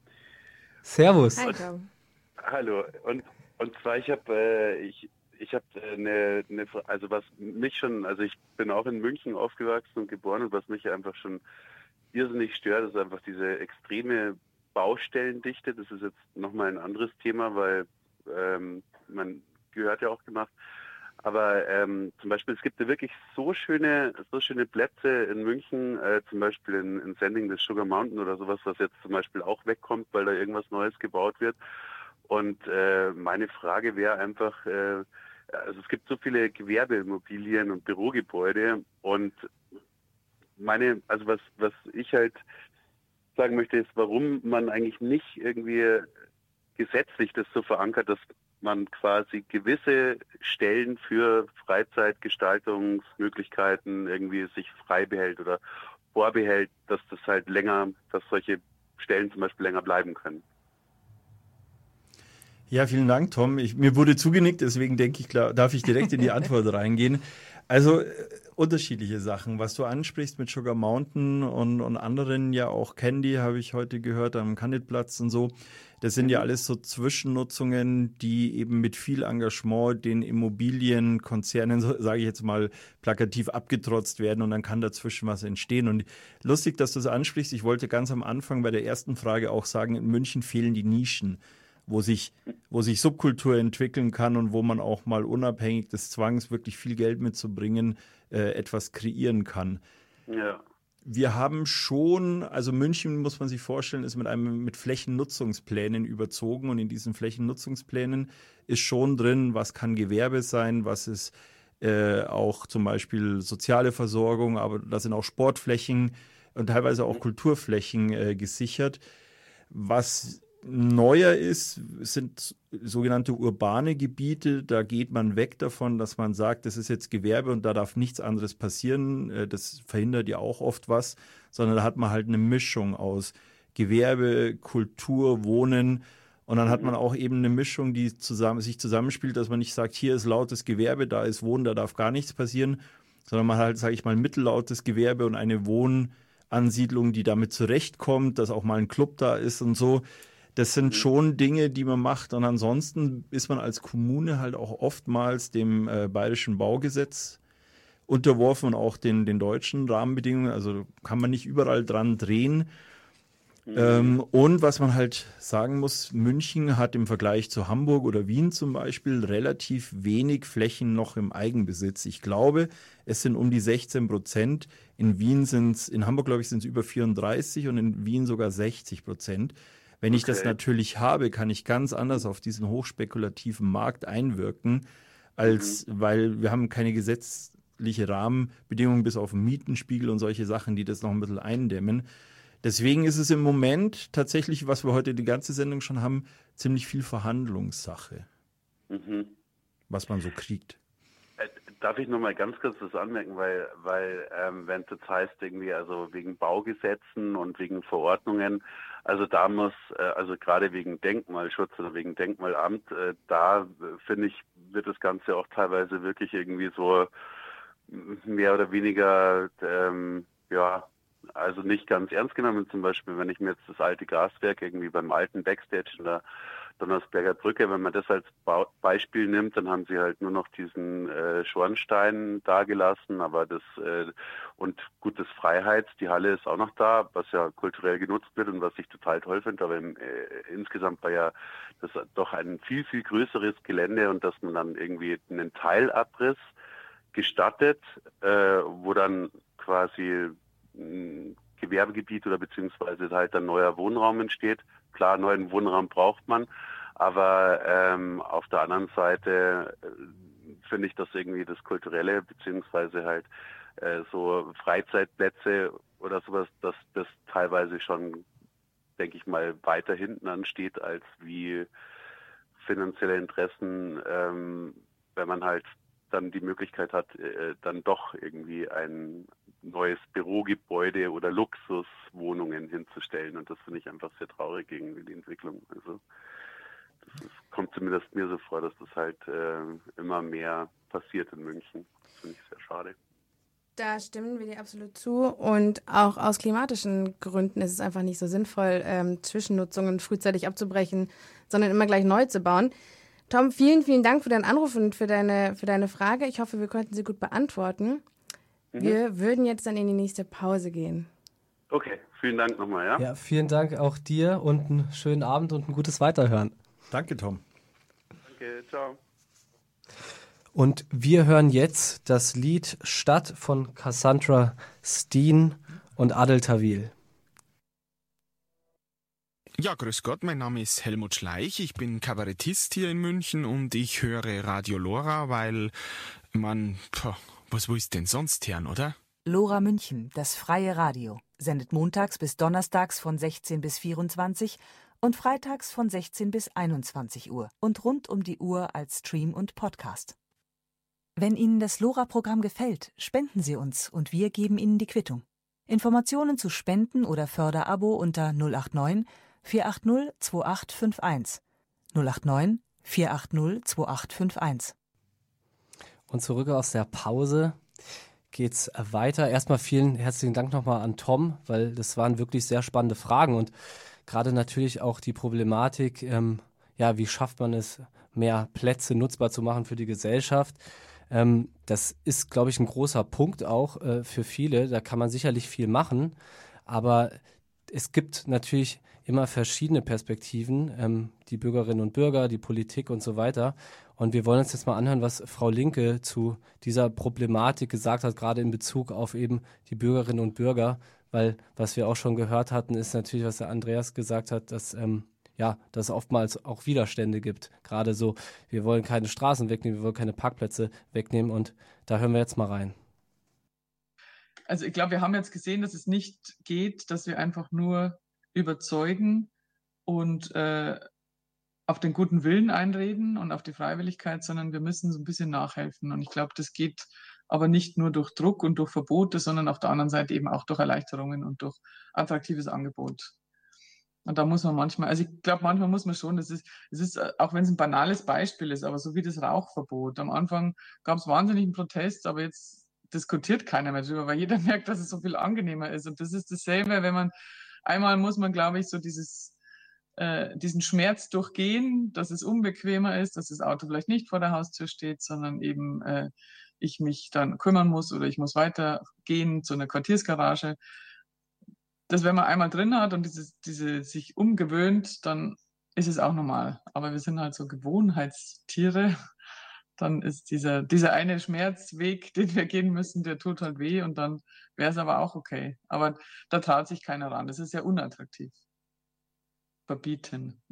Servus. Hi, Tom. Hallo. Und, und zwar, ich habe äh, ich, ich hab eine, eine, also was mich schon, also ich bin auch in München aufgewachsen und geboren und was mich einfach schon irrsinnig stört, ist einfach diese extreme Baustellendichte. Das ist jetzt nochmal ein anderes Thema, weil ähm, man gehört ja auch gemacht. Aber ähm, zum Beispiel, es gibt ja wirklich so schöne, so schöne Plätze in München, äh, zum Beispiel in, in Sending des Sugar Mountain oder sowas, was jetzt zum Beispiel auch wegkommt, weil da irgendwas Neues gebaut wird. Und äh, meine Frage wäre einfach, äh, also es gibt so viele Gewerbeimmobilien und Bürogebäude und meine, also was, was ich halt sagen möchte, ist, warum man eigentlich nicht irgendwie gesetzlich das so verankert, dass man quasi gewisse Stellen für Freizeitgestaltungsmöglichkeiten irgendwie sich frei behält oder vorbehält, dass das halt länger, dass solche Stellen zum Beispiel länger bleiben können. Ja, vielen Dank, Tom. Ich, mir wurde zugenickt, deswegen denke ich, klar, darf ich direkt in die Antwort reingehen. Also äh, unterschiedliche Sachen. Was du ansprichst mit Sugar Mountain und, und anderen, ja auch Candy, habe ich heute gehört, am Candidplatz und so. Das sind ja alles so Zwischennutzungen, die eben mit viel Engagement den Immobilienkonzernen, so, sage ich jetzt mal, plakativ abgetrotzt werden und dann kann dazwischen was entstehen. Und lustig, dass du es ansprichst. Ich wollte ganz am Anfang bei der ersten Frage auch sagen, in München fehlen die Nischen, wo sich, wo sich Subkultur entwickeln kann und wo man auch mal unabhängig des Zwangs, wirklich viel Geld mitzubringen, äh, etwas kreieren kann. Ja. Wir haben schon, also München, muss man sich vorstellen, ist mit einem mit Flächennutzungsplänen überzogen und in diesen Flächennutzungsplänen ist schon drin, was kann Gewerbe sein, was ist äh, auch zum Beispiel soziale Versorgung, aber da sind auch Sportflächen und teilweise auch Kulturflächen äh, gesichert. Was neuer ist, sind sogenannte urbane Gebiete. Da geht man weg davon, dass man sagt, das ist jetzt Gewerbe und da darf nichts anderes passieren. Das verhindert ja auch oft was, sondern da hat man halt eine Mischung aus Gewerbe, Kultur, Wohnen. Und dann hat man auch eben eine Mischung, die zusammen, sich zusammenspielt, dass man nicht sagt, hier ist lautes Gewerbe, da ist Wohnen, da darf gar nichts passieren, sondern man hat halt, sage ich mal, mittellautes Gewerbe und eine Wohnansiedlung, die damit zurechtkommt, dass auch mal ein Club da ist und so. Das sind schon Dinge, die man macht. Und ansonsten ist man als Kommune halt auch oftmals dem äh, bayerischen Baugesetz unterworfen und auch den, den deutschen Rahmenbedingungen. Also kann man nicht überall dran drehen. Mhm. Ähm, und was man halt sagen muss, München hat im Vergleich zu Hamburg oder Wien zum Beispiel relativ wenig Flächen noch im Eigenbesitz. Ich glaube, es sind um die sechzehn Prozent. In Wien sind es, in Hamburg glaube ich sind es über vierunddreißig und in Wien sogar sechzig Prozent. Wenn ich okay. das natürlich habe, kann ich ganz anders auf diesen hochspekulativen Markt einwirken, als mhm. weil wir haben keine gesetzliche Rahmenbedingungen bis auf den Mietenspiegel und solche Sachen, die das noch ein bisschen eindämmen. Deswegen ist es im Moment tatsächlich, was wir heute die ganze Sendung schon haben, ziemlich viel Verhandlungssache, mhm. was man so kriegt. Darf ich noch mal ganz kurz das anmerken, weil, weil ähm, wenn es jetzt heißt, irgendwie, also wegen Baugesetzen und wegen Verordnungen, also da muss, äh, also gerade wegen Denkmalschutz oder wegen Denkmalamt, äh, da äh, finde ich, wird das Ganze auch teilweise wirklich irgendwie so mehr oder weniger, ähm, ja, also nicht ganz ernst genommen. Zum Beispiel, wenn ich mir jetzt das alte Gaswerk irgendwie beim alten Backstage in der Donnersberger Brücke, wenn man das als ba- Beispiel nimmt, dann haben sie halt nur noch diesen äh, Schornstein dagelassen, aber das äh, und gut, das Freiheits, die Halle ist auch noch da, was ja kulturell genutzt wird und was ich total toll finde, aber im, äh, insgesamt war ja das doch ein viel, viel größeres Gelände und dass man dann irgendwie einen Teilabriss gestattet, äh, wo dann quasi ein Gewerbegebiet oder beziehungsweise halt ein neuer Wohnraum entsteht. Klar, neuen Wohnraum braucht man, aber ähm, auf der anderen Seite äh, finde ich, dass irgendwie das Kulturelle beziehungsweise halt äh, so Freizeitplätze oder sowas, dass das teilweise schon, denke ich mal, weiter hinten ansteht als wie finanzielle Interessen, ähm, wenn man halt dann die Möglichkeit hat, äh, dann doch irgendwie ein neues Bürogebäude oder Luxuswohnungen hinzustellen. Und das finde ich einfach sehr traurig gegen die Entwicklung. Also das ist, kommt zumindest mir so vor, dass das halt äh, immer mehr passiert in München. Das finde ich sehr schade. Da stimmen wir dir absolut zu. Und auch aus klimatischen Gründen ist es einfach nicht so sinnvoll, ähm, Zwischennutzungen frühzeitig abzubrechen, sondern immer gleich neu zu bauen. Tom, vielen, vielen Dank für deinen Anruf und für deine, für deine Frage. Ich hoffe, wir konnten sie gut beantworten. Mhm. Wir würden jetzt dann in die nächste Pause gehen. Okay, vielen Dank nochmal, ja? Ja, vielen Dank auch dir und einen schönen Abend und ein gutes Weiterhören. Danke, Tom. Danke, ciao. Und wir hören jetzt das Lied Stadt von Cassandra Steen und Adel Tawil. Ja, grüß Gott, mein Name ist Helmut Schleich, ich bin Kabarettist hier in München und ich höre Radio Lora, weil man, pf, was willst denn sonst hören, oder? Lora München, das freie Radio, sendet montags bis donnerstags von sechzehn bis vierundzwanzig und freitags von sechzehn bis einundzwanzig Uhr und rund um die Uhr als Stream und Podcast. Wenn Ihnen das Lora-Programm gefällt, spenden Sie uns und wir geben Ihnen die Quittung. Informationen zu Spenden oder Förderabo unter null acht neun vier acht null zwei acht fünf eins null acht neun vier acht null zwei acht fünf eins. Und zurück aus der Pause geht's weiter. Erstmal vielen herzlichen Dank nochmal an Tom, weil das waren wirklich sehr spannende Fragen und gerade natürlich auch die Problematik, ähm, ja, wie schafft man es, mehr Plätze nutzbar zu machen für die Gesellschaft. Ähm, das ist, glaube ich, ein großer Punkt auch äh, für viele. Da kann man sicherlich viel machen, aber es gibt natürlich immer verschiedene Perspektiven, ähm, die Bürgerinnen und Bürger, die Politik und so weiter. Und wir wollen uns jetzt mal anhören, was Frau Linke zu dieser Problematik gesagt hat, gerade in Bezug auf eben die Bürgerinnen und Bürger, weil was wir auch schon gehört hatten, ist natürlich, was der Andreas gesagt hat, dass ähm, ja, dass es oftmals auch Widerstände gibt. Gerade so, wir wollen keine Straßen wegnehmen, wir wollen keine Parkplätze wegnehmen und da hören wir jetzt mal rein. Also ich glaube, wir haben jetzt gesehen, dass es nicht geht, dass wir einfach nur überzeugen und äh, auf den guten Willen einreden und auf die Freiwilligkeit, sondern wir müssen so ein bisschen nachhelfen. Und ich glaube, das geht aber nicht nur durch Druck und durch Verbote, sondern auf der anderen Seite eben auch durch Erleichterungen und durch attraktives Angebot. Und da muss man manchmal, also ich glaube, manchmal muss man schon, das ist, es ist, auch wenn es ein banales Beispiel ist, aber so wie das Rauchverbot. Am Anfang gab es wahnsinnigen Protest, aber jetzt diskutiert keiner mehr drüber, weil jeder merkt, dass es so viel angenehmer ist. Und das ist dasselbe, wenn man, einmal muss man, glaube ich, so dieses, äh, diesen Schmerz durchgehen, dass es unbequemer ist, dass das Auto vielleicht nicht vor der Haustür steht, sondern eben äh, ich mich dann kümmern muss oder ich muss weitergehen zu einer Quartiersgarage. Das, wenn man einmal drin hat und dieses, diese sich umgewöhnt, dann ist es auch normal. Aber wir sind halt so Gewohnheitstiere. Dann ist dieser, dieser eine Schmerzweg, den wir gehen müssen, der tut halt weh und dann wäre es aber auch okay. Aber da traut sich keiner ran. Das ist ja unattraktiv. Verbieten.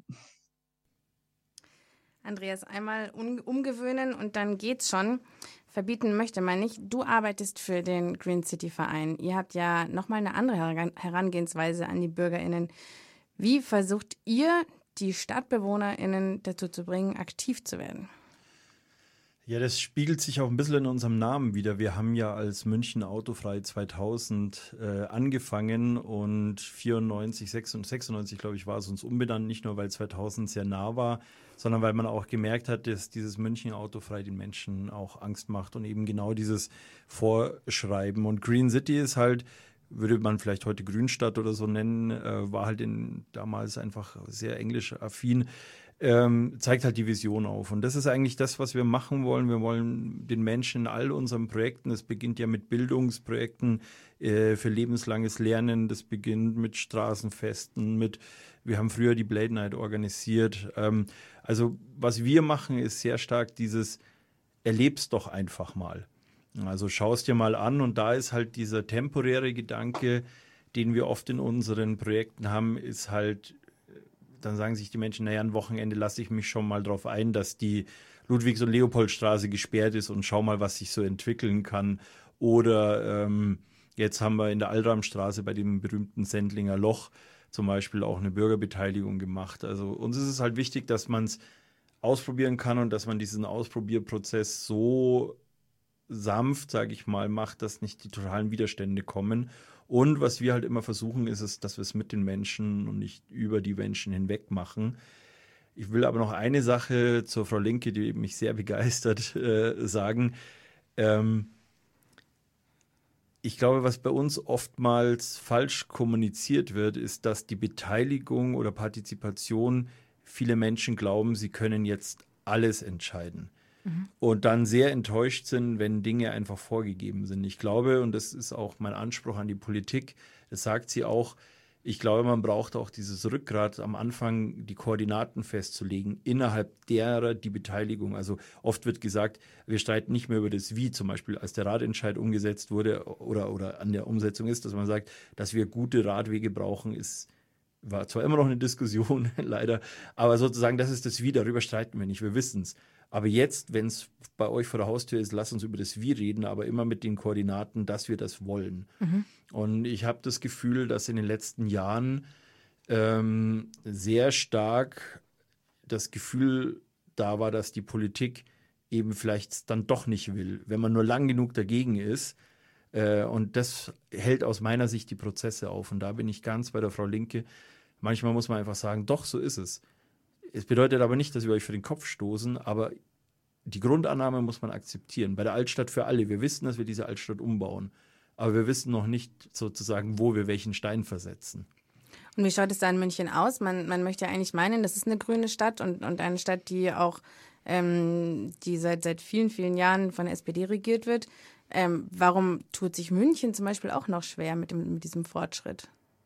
Andreas, einmal um, umgewöhnen und dann geht's schon. Verbieten möchte man nicht. Du arbeitest für den Green City Verein. Ihr habt ja nochmal eine andere Herangehensweise an die BürgerInnen. Wie versucht ihr, die StadtbewohnerInnen dazu zu bringen, aktiv zu werden? Ja, das spiegelt sich auch ein bisschen in unserem Namen wieder. Wir haben ja als München Autofrei zweitausend äh, angefangen und vierundneunzig, sechsundneunzig, glaube ich, war es uns umbenannt. Nicht nur, weil zweitausend sehr nah war, sondern weil man auch gemerkt hat, dass dieses München Autofrei den Menschen auch Angst macht und eben genau dieses Vorschreiben. Und Green City ist halt, würde man vielleicht heute Grünstadt oder so nennen, äh, war halt in, damals einfach sehr englisch affin. Ähm, zeigt halt die Vision auf. Und das ist eigentlich das, was wir machen wollen. Wir wollen den Menschen in all unseren Projekten, es beginnt ja mit Bildungsprojekten äh, für lebenslanges Lernen, das beginnt mit Straßenfesten, mit, wir haben früher die Blade Night organisiert. Ähm, also was wir machen, ist sehr stark dieses, erleb's doch einfach mal. Also schau es dir mal an und da ist halt dieser temporäre Gedanke, den wir oft in unseren Projekten haben, ist halt, dann sagen sich die Menschen, naja, ein Wochenende lasse ich mich schon mal drauf ein, dass die Ludwigs- und Leopoldstraße gesperrt ist und schau mal, was sich so entwickeln kann. Oder ähm, jetzt haben wir in der Alramstraße bei dem berühmten Sendlinger Loch zum Beispiel auch eine Bürgerbeteiligung gemacht. Also uns ist es halt wichtig, dass man es ausprobieren kann und dass man diesen Ausprobierprozess so sanft, sage ich mal, macht, dass nicht die totalen Widerstände kommen. Und was wir halt immer versuchen, ist es, dass wir es mit den Menschen und nicht über die Menschen hinweg machen. Ich will aber noch eine Sache zur Frau Linke, die mich sehr begeistert, äh, sagen. Ähm, ich glaube, was bei uns oftmals falsch kommuniziert wird, ist, dass die Beteiligung oder Partizipation, viele Menschen glauben, sie können jetzt alles entscheiden. Mhm. Und dann sehr enttäuscht sind, wenn Dinge einfach vorgegeben sind. Ich glaube, und das ist auch mein Anspruch an die Politik, das sagt sie auch, ich glaube, man braucht auch dieses Rückgrat, am Anfang die Koordinaten festzulegen, innerhalb derer die Beteiligung. Also oft wird gesagt, wir streiten nicht mehr über das Wie, zum Beispiel als der Radentscheid umgesetzt wurde oder, oder an der Umsetzung ist, dass man sagt, dass wir gute Radwege brauchen, ist war zwar immer noch eine Diskussion, leider, aber sozusagen, das ist das Wie, darüber streiten wir nicht, wir wissen es. Aber jetzt, wenn es bei euch vor der Haustür ist, lasst uns über das Wie reden, aber immer mit den Koordinaten, dass wir das wollen. Mhm. Und ich habe das Gefühl, dass in den letzten Jahren ähm, sehr stark das Gefühl da war, dass die Politik eben vielleicht dann doch nicht will, wenn man nur lang genug dagegen ist. Äh, und das hält aus meiner Sicht die Prozesse auf. Und da bin ich ganz bei der Frau Linke. Manchmal muss man einfach sagen, doch, so ist es. Es bedeutet aber nicht, dass wir euch für den Kopf stoßen, aber die Grundannahme muss man akzeptieren. Bei der Altstadt für alle. Wir wissen, dass wir diese Altstadt umbauen. Aber wir wissen noch nicht sozusagen, wo wir welchen Stein versetzen. Und wie schaut es da in München aus? Man, man möchte ja eigentlich meinen, das ist eine grüne Stadt und, und eine Stadt, die auch ähm, die seit, seit vielen, vielen Jahren von der S P D regiert wird. Ähm, warum tut sich München zum Beispiel auch noch schwer mit, dem, mit diesem Fortschritt?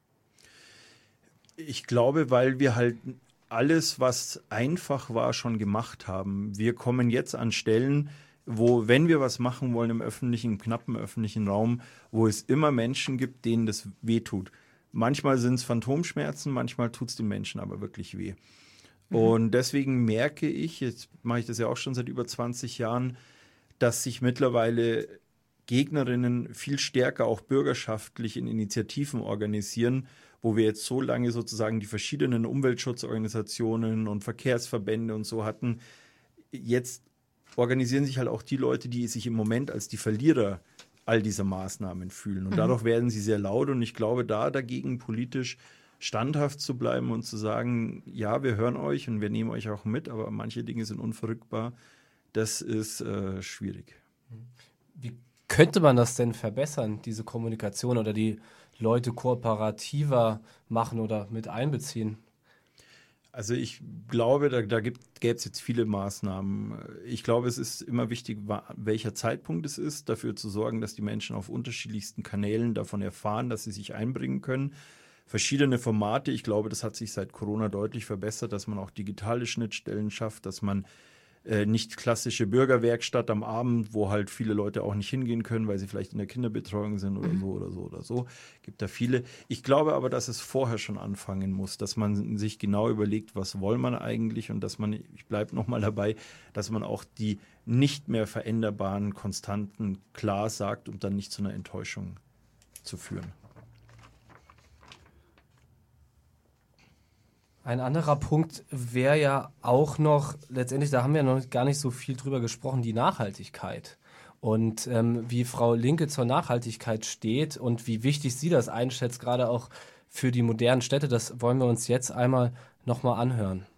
Ich glaube, weil wir halt alles, was einfach war, schon gemacht haben. Wir kommen jetzt an Stellen, wo, wenn wir was machen wollen im öffentlichen, im knappen öffentlichen Raum, wo es immer Menschen gibt, denen das wehtut. Manchmal sind es Phantomschmerzen, manchmal tut es den Menschen aber wirklich weh. Mhm. Und deswegen merke ich, jetzt mache ich das ja auch schon seit über zwanzig Jahren, dass sich mittlerweile Gegnerinnen viel stärker auch bürgerschaftlich in Initiativen organisieren, wo wir jetzt so lange sozusagen die verschiedenen Umweltschutzorganisationen und Verkehrsverbände und so hatten. Jetzt organisieren sich halt auch die Leute, die sich im Moment als die Verlierer all dieser Maßnahmen fühlen. Und mhm. dadurch werden sie sehr laut. Und ich glaube, da dagegen politisch standhaft zu bleiben und zu sagen, ja, wir hören euch und wir nehmen euch auch mit, aber manche Dinge sind unverrückbar, das ist äh, schwierig. Wie könnte man das denn verbessern, diese Kommunikation oder die Leute kooperativer machen oder mit einbeziehen? Also ich glaube, da, da gäbe es jetzt viele Maßnahmen. Ich glaube, es ist immer wichtig, welcher Zeitpunkt es ist, dafür zu sorgen, dass die Menschen auf unterschiedlichsten Kanälen davon erfahren, dass sie sich einbringen können. Verschiedene Formate, ich glaube, das hat sich seit Corona deutlich verbessert, dass man auch digitale Schnittstellen schafft, dass man äh, nicht klassische Bürgerwerkstatt am Abend, wo halt viele Leute auch nicht hingehen können, weil sie vielleicht in der Kinderbetreuung sind oder mhm. so oder so oder so. Gibt da viele. Ich glaube aber, dass es vorher schon anfangen muss, dass man sich genau überlegt, was will man eigentlich und dass man, ich bleibe nochmal dabei, dass man auch die nicht mehr veränderbaren Konstanten klar sagt, um dann nicht zu einer Enttäuschung zu führen. Ein anderer Punkt wäre ja auch noch, letztendlich, da haben wir noch gar nicht so viel drüber gesprochen, die Nachhaltigkeit. Und ähm, wie Frau Linke zur Nachhaltigkeit steht und wie wichtig sie das einschätzt, gerade auch für die modernen Städte, das wollen wir uns jetzt einmal nochmal anhören.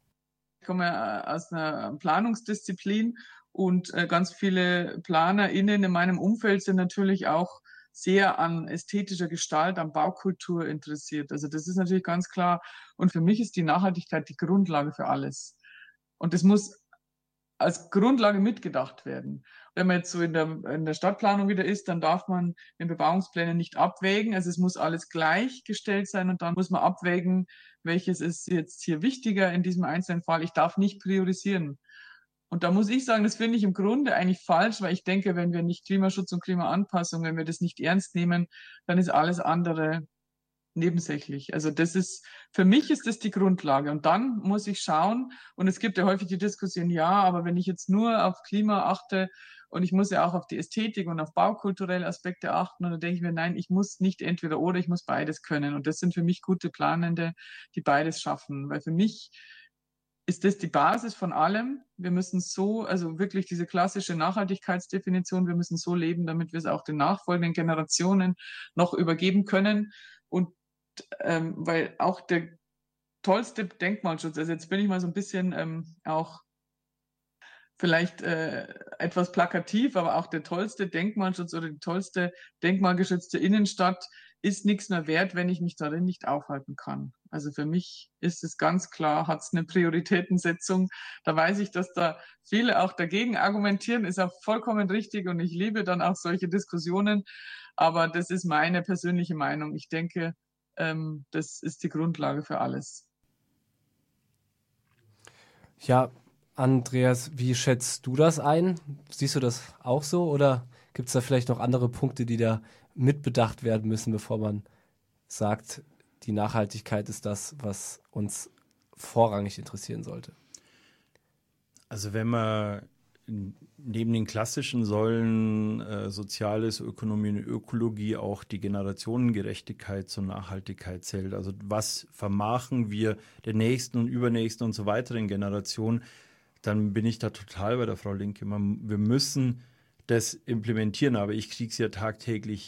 Ich komme ja aus einer Planungsdisziplin und äh, ganz viele PlanerInnen in meinem Umfeld sind natürlich auch sehr an ästhetischer Gestalt, an Baukultur interessiert. Also das ist natürlich ganz klar. Und für mich ist die Nachhaltigkeit die Grundlage für alles. Und das muss als Grundlage mitgedacht werden. Wenn man jetzt so in der, in der Stadtplanung wieder ist, dann darf man in Bebauungsplänen nicht abwägen. Also es muss alles gleichgestellt sein und dann muss man abwägen, welches ist jetzt hier wichtiger in diesem einzelnen Fall. Ich darf nicht priorisieren. Und da muss ich sagen, das finde ich im Grunde eigentlich falsch, weil ich denke, wenn wir nicht Klimaschutz und Klimaanpassung, wenn wir das nicht ernst nehmen, dann ist alles andere nebensächlich. Also das ist, für mich ist das die Grundlage. Und dann muss ich schauen, und es gibt ja häufig die Diskussion, ja, aber wenn ich jetzt nur auf Klima achte und ich muss ja auch auf die Ästhetik und auf baukulturelle Aspekte achten, und dann denke ich mir, nein, ich muss nicht entweder oder, ich muss beides können. Und das sind für mich gute Planende, die beides schaffen. Weil für mich ist das die Basis von allem. Wir müssen so, also wirklich diese klassische Nachhaltigkeitsdefinition, wir müssen so leben, damit wir es auch den nachfolgenden Generationen noch übergeben können. Und ähm, weil auch der tollste Denkmalschutz, also jetzt bin ich mal so ein bisschen ähm, auch vielleicht äh, etwas plakativ, aber auch der tollste Denkmalschutz oder die tollste denkmalgeschützte Innenstadt ist nichts mehr wert, wenn ich mich darin nicht aufhalten kann. Also für mich ist es ganz klar, hat es eine Prioritätensetzung. Da weiß ich, dass da viele auch dagegen argumentieren, ist auch vollkommen richtig und ich liebe dann auch solche Diskussionen. Aber das ist meine persönliche Meinung. Ich denke, ähm, das ist die Grundlage für alles. Ja, Andreas, wie schätzt du das ein? Siehst du das auch so oder gibt es da vielleicht noch andere Punkte, die da mitbedacht werden müssen, bevor man sagt, die Nachhaltigkeit ist das, was uns vorrangig interessieren sollte? Also wenn man neben den klassischen Säulen äh, Soziales, Ökonomie und Ökologie auch die Generationengerechtigkeit zur Nachhaltigkeit zählt, also was vermachen wir der nächsten und übernächsten und so weiteren Generation, dann bin ich da total bei der Frau Linke. Man, wir müssen das implementieren, aber ich kriege es ja tagtäglich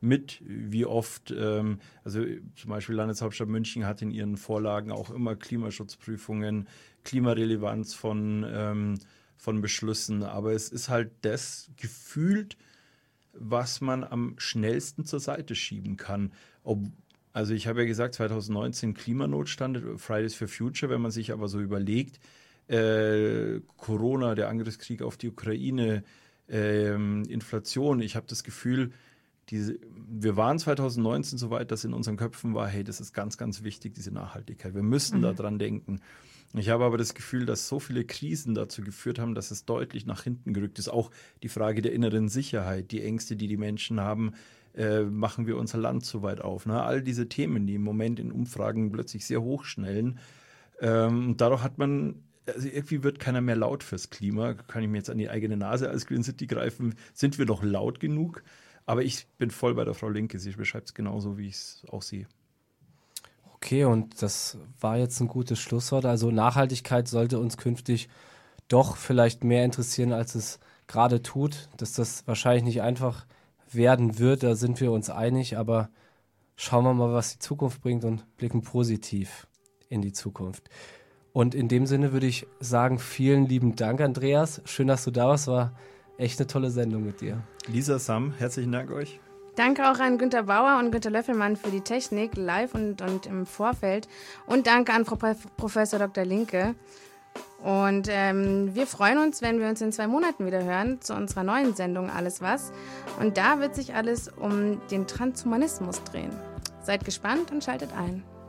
mit, wie oft, ähm, also zum Beispiel Landeshauptstadt München hat in ihren Vorlagen auch immer Klimaschutzprüfungen, Klimarelevanz von, ähm, von Beschlüssen, aber es ist halt das gefühlt, was man am schnellsten zur Seite schieben kann. Ob, also ich habe ja gesagt, zwanzig neunzehn Klimanotstand, Fridays for Future, wenn man sich aber so überlegt, äh, Corona, der Angriffskrieg auf die Ukraine, äh, Inflation, ich habe das Gefühl, diese, wir waren zwanzig neunzehn so weit, dass in unseren Köpfen war, hey, das ist ganz, ganz wichtig, diese Nachhaltigkeit. Wir müssen mhm. da dran denken. Ich habe aber das Gefühl, dass so viele Krisen dazu geführt haben, dass es deutlich nach hinten gerückt ist. Auch die Frage der inneren Sicherheit, die Ängste, die die Menschen haben, äh, machen wir unser Land so weit auf. Ne? All diese Themen, die im Moment in Umfragen plötzlich sehr hochschnellen. Ähm, dadurch hat man, also irgendwie wird keiner mehr laut fürs Klima. Kann ich mir jetzt an die eigene Nase als Green City greifen? Sind wir noch laut genug? Aber ich bin voll bei der Frau Linke. Sie beschreibt es genauso, wie ich es auch sehe. Okay, und das war jetzt ein gutes Schlusswort. Also Nachhaltigkeit sollte uns künftig doch vielleicht mehr interessieren, als es gerade tut. Dass das wahrscheinlich nicht einfach werden wird, da sind wir uns einig. Aber schauen wir mal, was die Zukunft bringt und blicken positiv in die Zukunft. Und in dem Sinne würde ich sagen, vielen lieben Dank, Andreas. Schön, dass du da warst. War echt eine tolle Sendung mit dir. Lisa, Sam, herzlichen Dank euch. Danke auch an Günter Bauer und Günter Löffelmann für die Technik, live und, und im Vorfeld. Und danke an Frau Professor Doktor Linke. Und ähm, wir freuen uns, wenn wir uns in zwei Monaten wieder hören zu unserer neuen Sendung Alles was. Und da wird sich alles um den Transhumanismus drehen. Seid gespannt und schaltet ein.